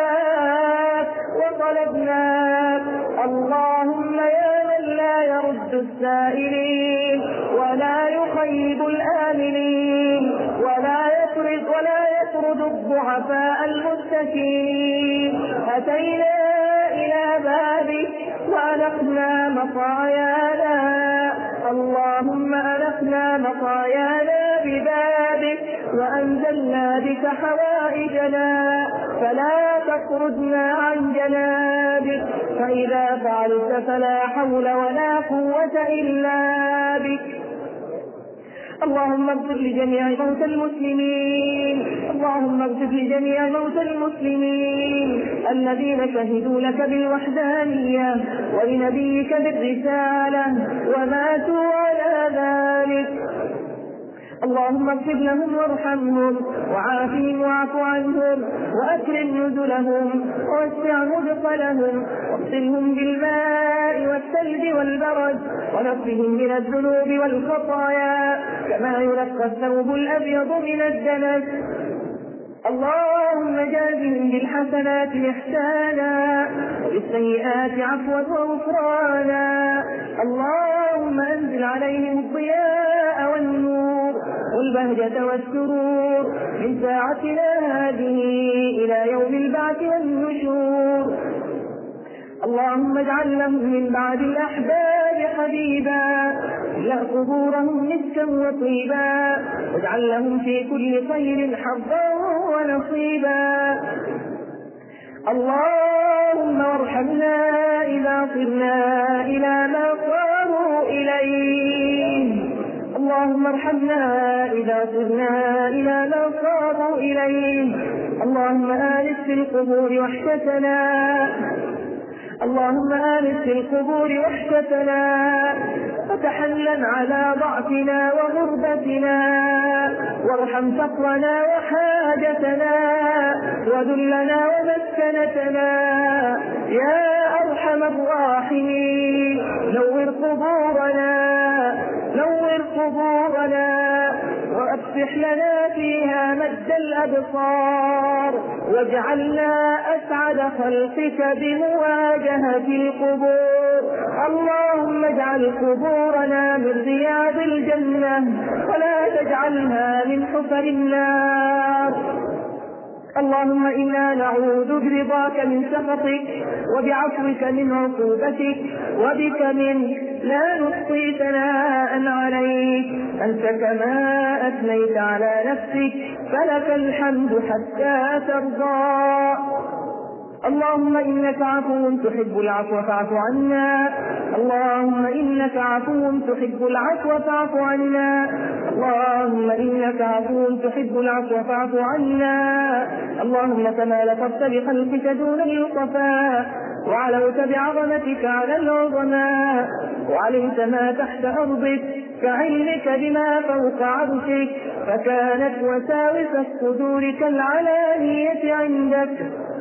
قصدناك وطلبناك. اللهم يا من لا يرد السائلين ولا يخيب الآملين ولا يطرد ولا يطرد الضعفاء المستكين. أتينا إلى بابك وألقنا مطايانا، اللهم ألقنا مطايانا ببابك وأنزلنا بك حوائجنا، فلا تطردنا عن جنابك، فإذا فعلت فلا حول ولا قوة إلا بك. اللهم اغفر لجميع موتى المسلمين، اللهم اغفر لجميع موتى المسلمين الذين شهدوا لك بالوحدانية ولنبيك بالرسالة وماتوا على ذلك. اللهم اغفر لهم وارحمهم وعافهم واعف عنهم وأكرم نزلهم ووسع مدخلهم واغسلهم بالماء والثلج والبرد ونقهم من الذنوب والخطايا كما ينقى الثوب الأبيض من الدنس. اللهم جازهم بالحسنات إحسانا وبالسيئات عفوا وغفرانا. اللهم أنزل عليهم الضياء والنور والبهجة والسرور من ساعتنا هذه إلى يوم البعث والنشور. اللهم اجعل لهم من بعد الأحباب حبيبا، لا قبورهم مسكا وطيبا، واجعل لهم في كل خير حظا ونصيبا. اللهم وارحمنا إذا صرنا إلى ما صاروا إليه، اللهم ارحمنا إذا صرنا إلى ما صاروا إليه. اللهم آنس في القبور وحشتنا، اللهم آنس في القبور وحشتنا وتحنن على ضعفنا وغربتنا، وارحم فقرنا وحاجتنا وذلنا ومسكنتنا يا أرحم الراحمين. نور قبورنا نور قبورنا وأفسح لنا فيها مد الأبصار، واجعلنا أسعد خلقك بمواجهة القبور. اللهم اجعل قبورنا من رياض الجنة ولا تجعلها من حفر النار. اللهم إنا نعوذ برضاك من سخطك وبعفوك من عقوبتك وبك منك لا نحصي ثناء عليك، أنت كما أثنيت على نفسك فلك الحمد حتى ترضى. اللهم إنك عفو تحب العفو فاعف عنا، اللهم إنك عفو تحب العفو فاعف عنا، اللهم إنك عفو تحب العفو فاعف عنا. اللهم كما لطفت بخلقك دون اللطفاء وعلوت بعظمتك على العظماء وعلمت ما تحت أرضك كعلمك بما فوق عرشك، فكانت وساوس الصدور كالعلانية عندك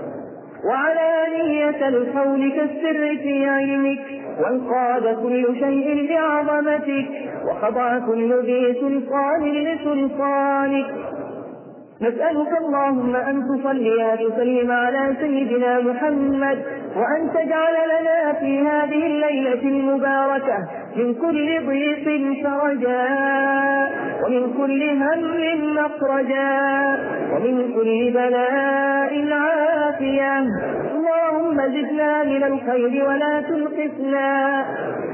وعلانية القول كالسر في علمك، وانقاد كل شيء بعظمتك وخضع كل ذي سلطان لسلطانك. نسألك اللهم أن تصلي وتسلم على سيدنا محمد، وأن تجعل لنا في هذه الليلة المباركة من كل ضيق فرجا، ومن كل هم مخرجا، ومن كل بلاء عافية. اللهم زدنا من الخير ولا تنقصنا،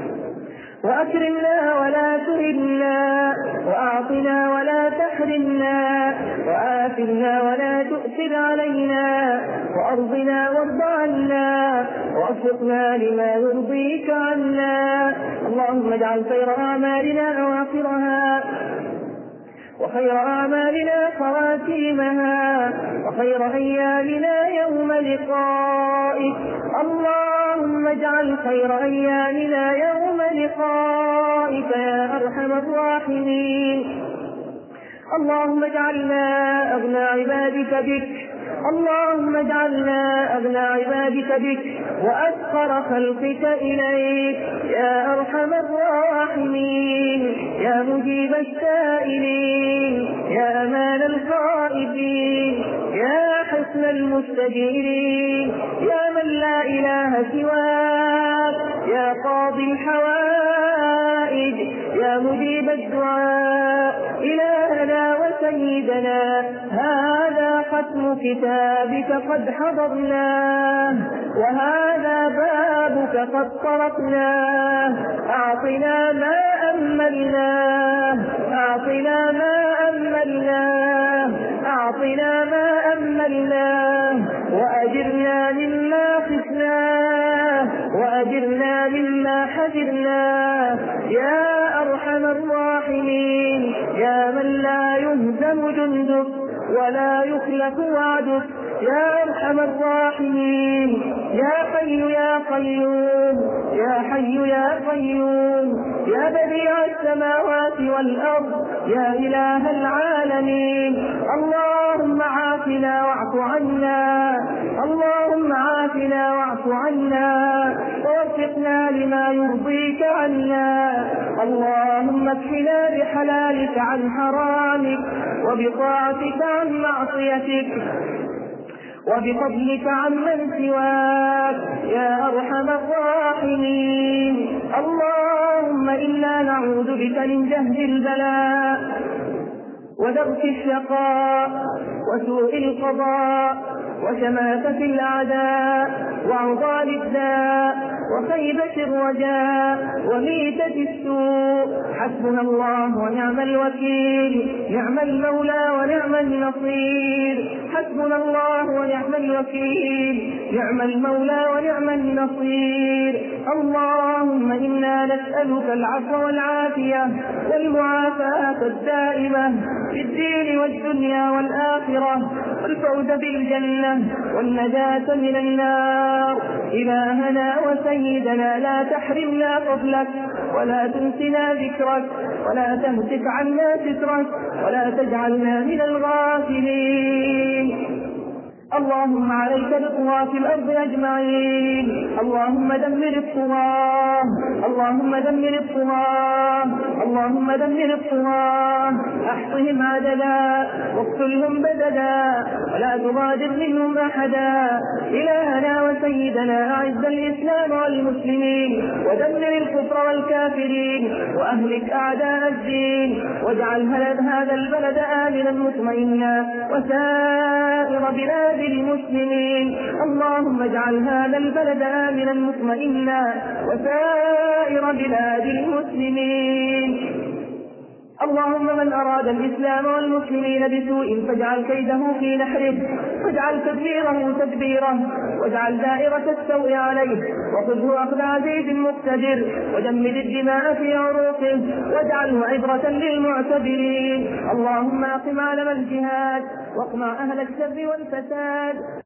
وأكرمنا ولا تهنا، وأعطنا ولا تحرمنا، وآثرنا ولا تؤثر علينا، وأرضنا وارض عنا، ووفقنا لما يرضيك عنا. اللهم اجعل خير أعمالنا أواخرها، وخير أعمالنا خواتيمها، وخير أيامنا يوم لقائك. اللهم اجعل خير أيامنا يوم لقائك يا أرحم الراحمين. اللهم اجعلنا أغنى عبادك بك، اللهم اجعلنا أغنى عبادك بك وأسخر خلقك إليك يا أرحم الراحمين، يا مجيب السائلين، يا أمان الخائفين، يا حسن المستجيرين، يا من لا إله سواك، يا قاضي الحوائج، فرج يا مجيب الدعاء إلهنا وسيدنا هذا ختم كتابك قد حضرناه وهذا بابك قد طرقناه أعطنا ما أملناه أعطنا ما أملناه أعطنا ما أملناه وأجرنا مما خفناه وأجرنا مما حذرناه يا أرحم الراحمين يا من لا يهزم جندك ولا يخلف وعدك يا أرحم الراحمين يا حي يا قيوم يا حي يا قيوم يا بديع السماوات والأرض يا إله العالمين اللهم عافنا واعف عنا اللهم عافنا واعف عنا ووفقنا لما يرضيك عنا اللهم اكفنا بحلالك عن حرامك وبطاعتك عن معصيتك وبفضلك عمن سواك يا أرحم الراحمين اللهم إنا نعوذ بك من جهد البلاء ودرك الشقاء وسوء القضاء وشماتة الأعداء وعضال الداء وخيبة الرجاء وميتة السوء حسبنا الله ونعم الوكيل نعم المولى ونعم النصير حسبنا الله ونعم الوكيل نعم المولى ونعم النصير اللهم إنا نسألك العفو والعافية والمعافاة الدائمة في الدين والدنيا والآخرة والفوز بالجنة والنجاة من النار إلهنا وسيدنا لا تحرمنا فضلك ولا تنسنا ذكرك ولا تهتك عنا سترك ولا تجعلنا من الغافلين اللهم عليك بالطغاة في الأرض أجمعين اللهم دمر الطغاة اللهم دمر الطغاة اللهم دمر الطغاة احصهم عددا واقتلهم بددا ولا تغادر منهم أحدا إلهنا وسيدنا أعز الإسلام والمسلمين ودمر الكفر والكافرين وأهلك أعداء الدين واجعل هذا البلد آمنا مطمئنا وسائر بلاد المسلمين اللهم اجعل هذا البلد آمنا مطمئنا وسائر بلاد المسلمين اللهم من أراد الإسلام والمسلمين بسوء فاجعل كيده في نحره واجعل تدبيره تدبيره واجعل دائرة السوء عليه وخذه أخذ عزيز مقتدر ودمر الدماء في عروقه واجعله عبرة للمعتبرين اللهم أقم علم الجهاد واقمع أهل الشر والفساد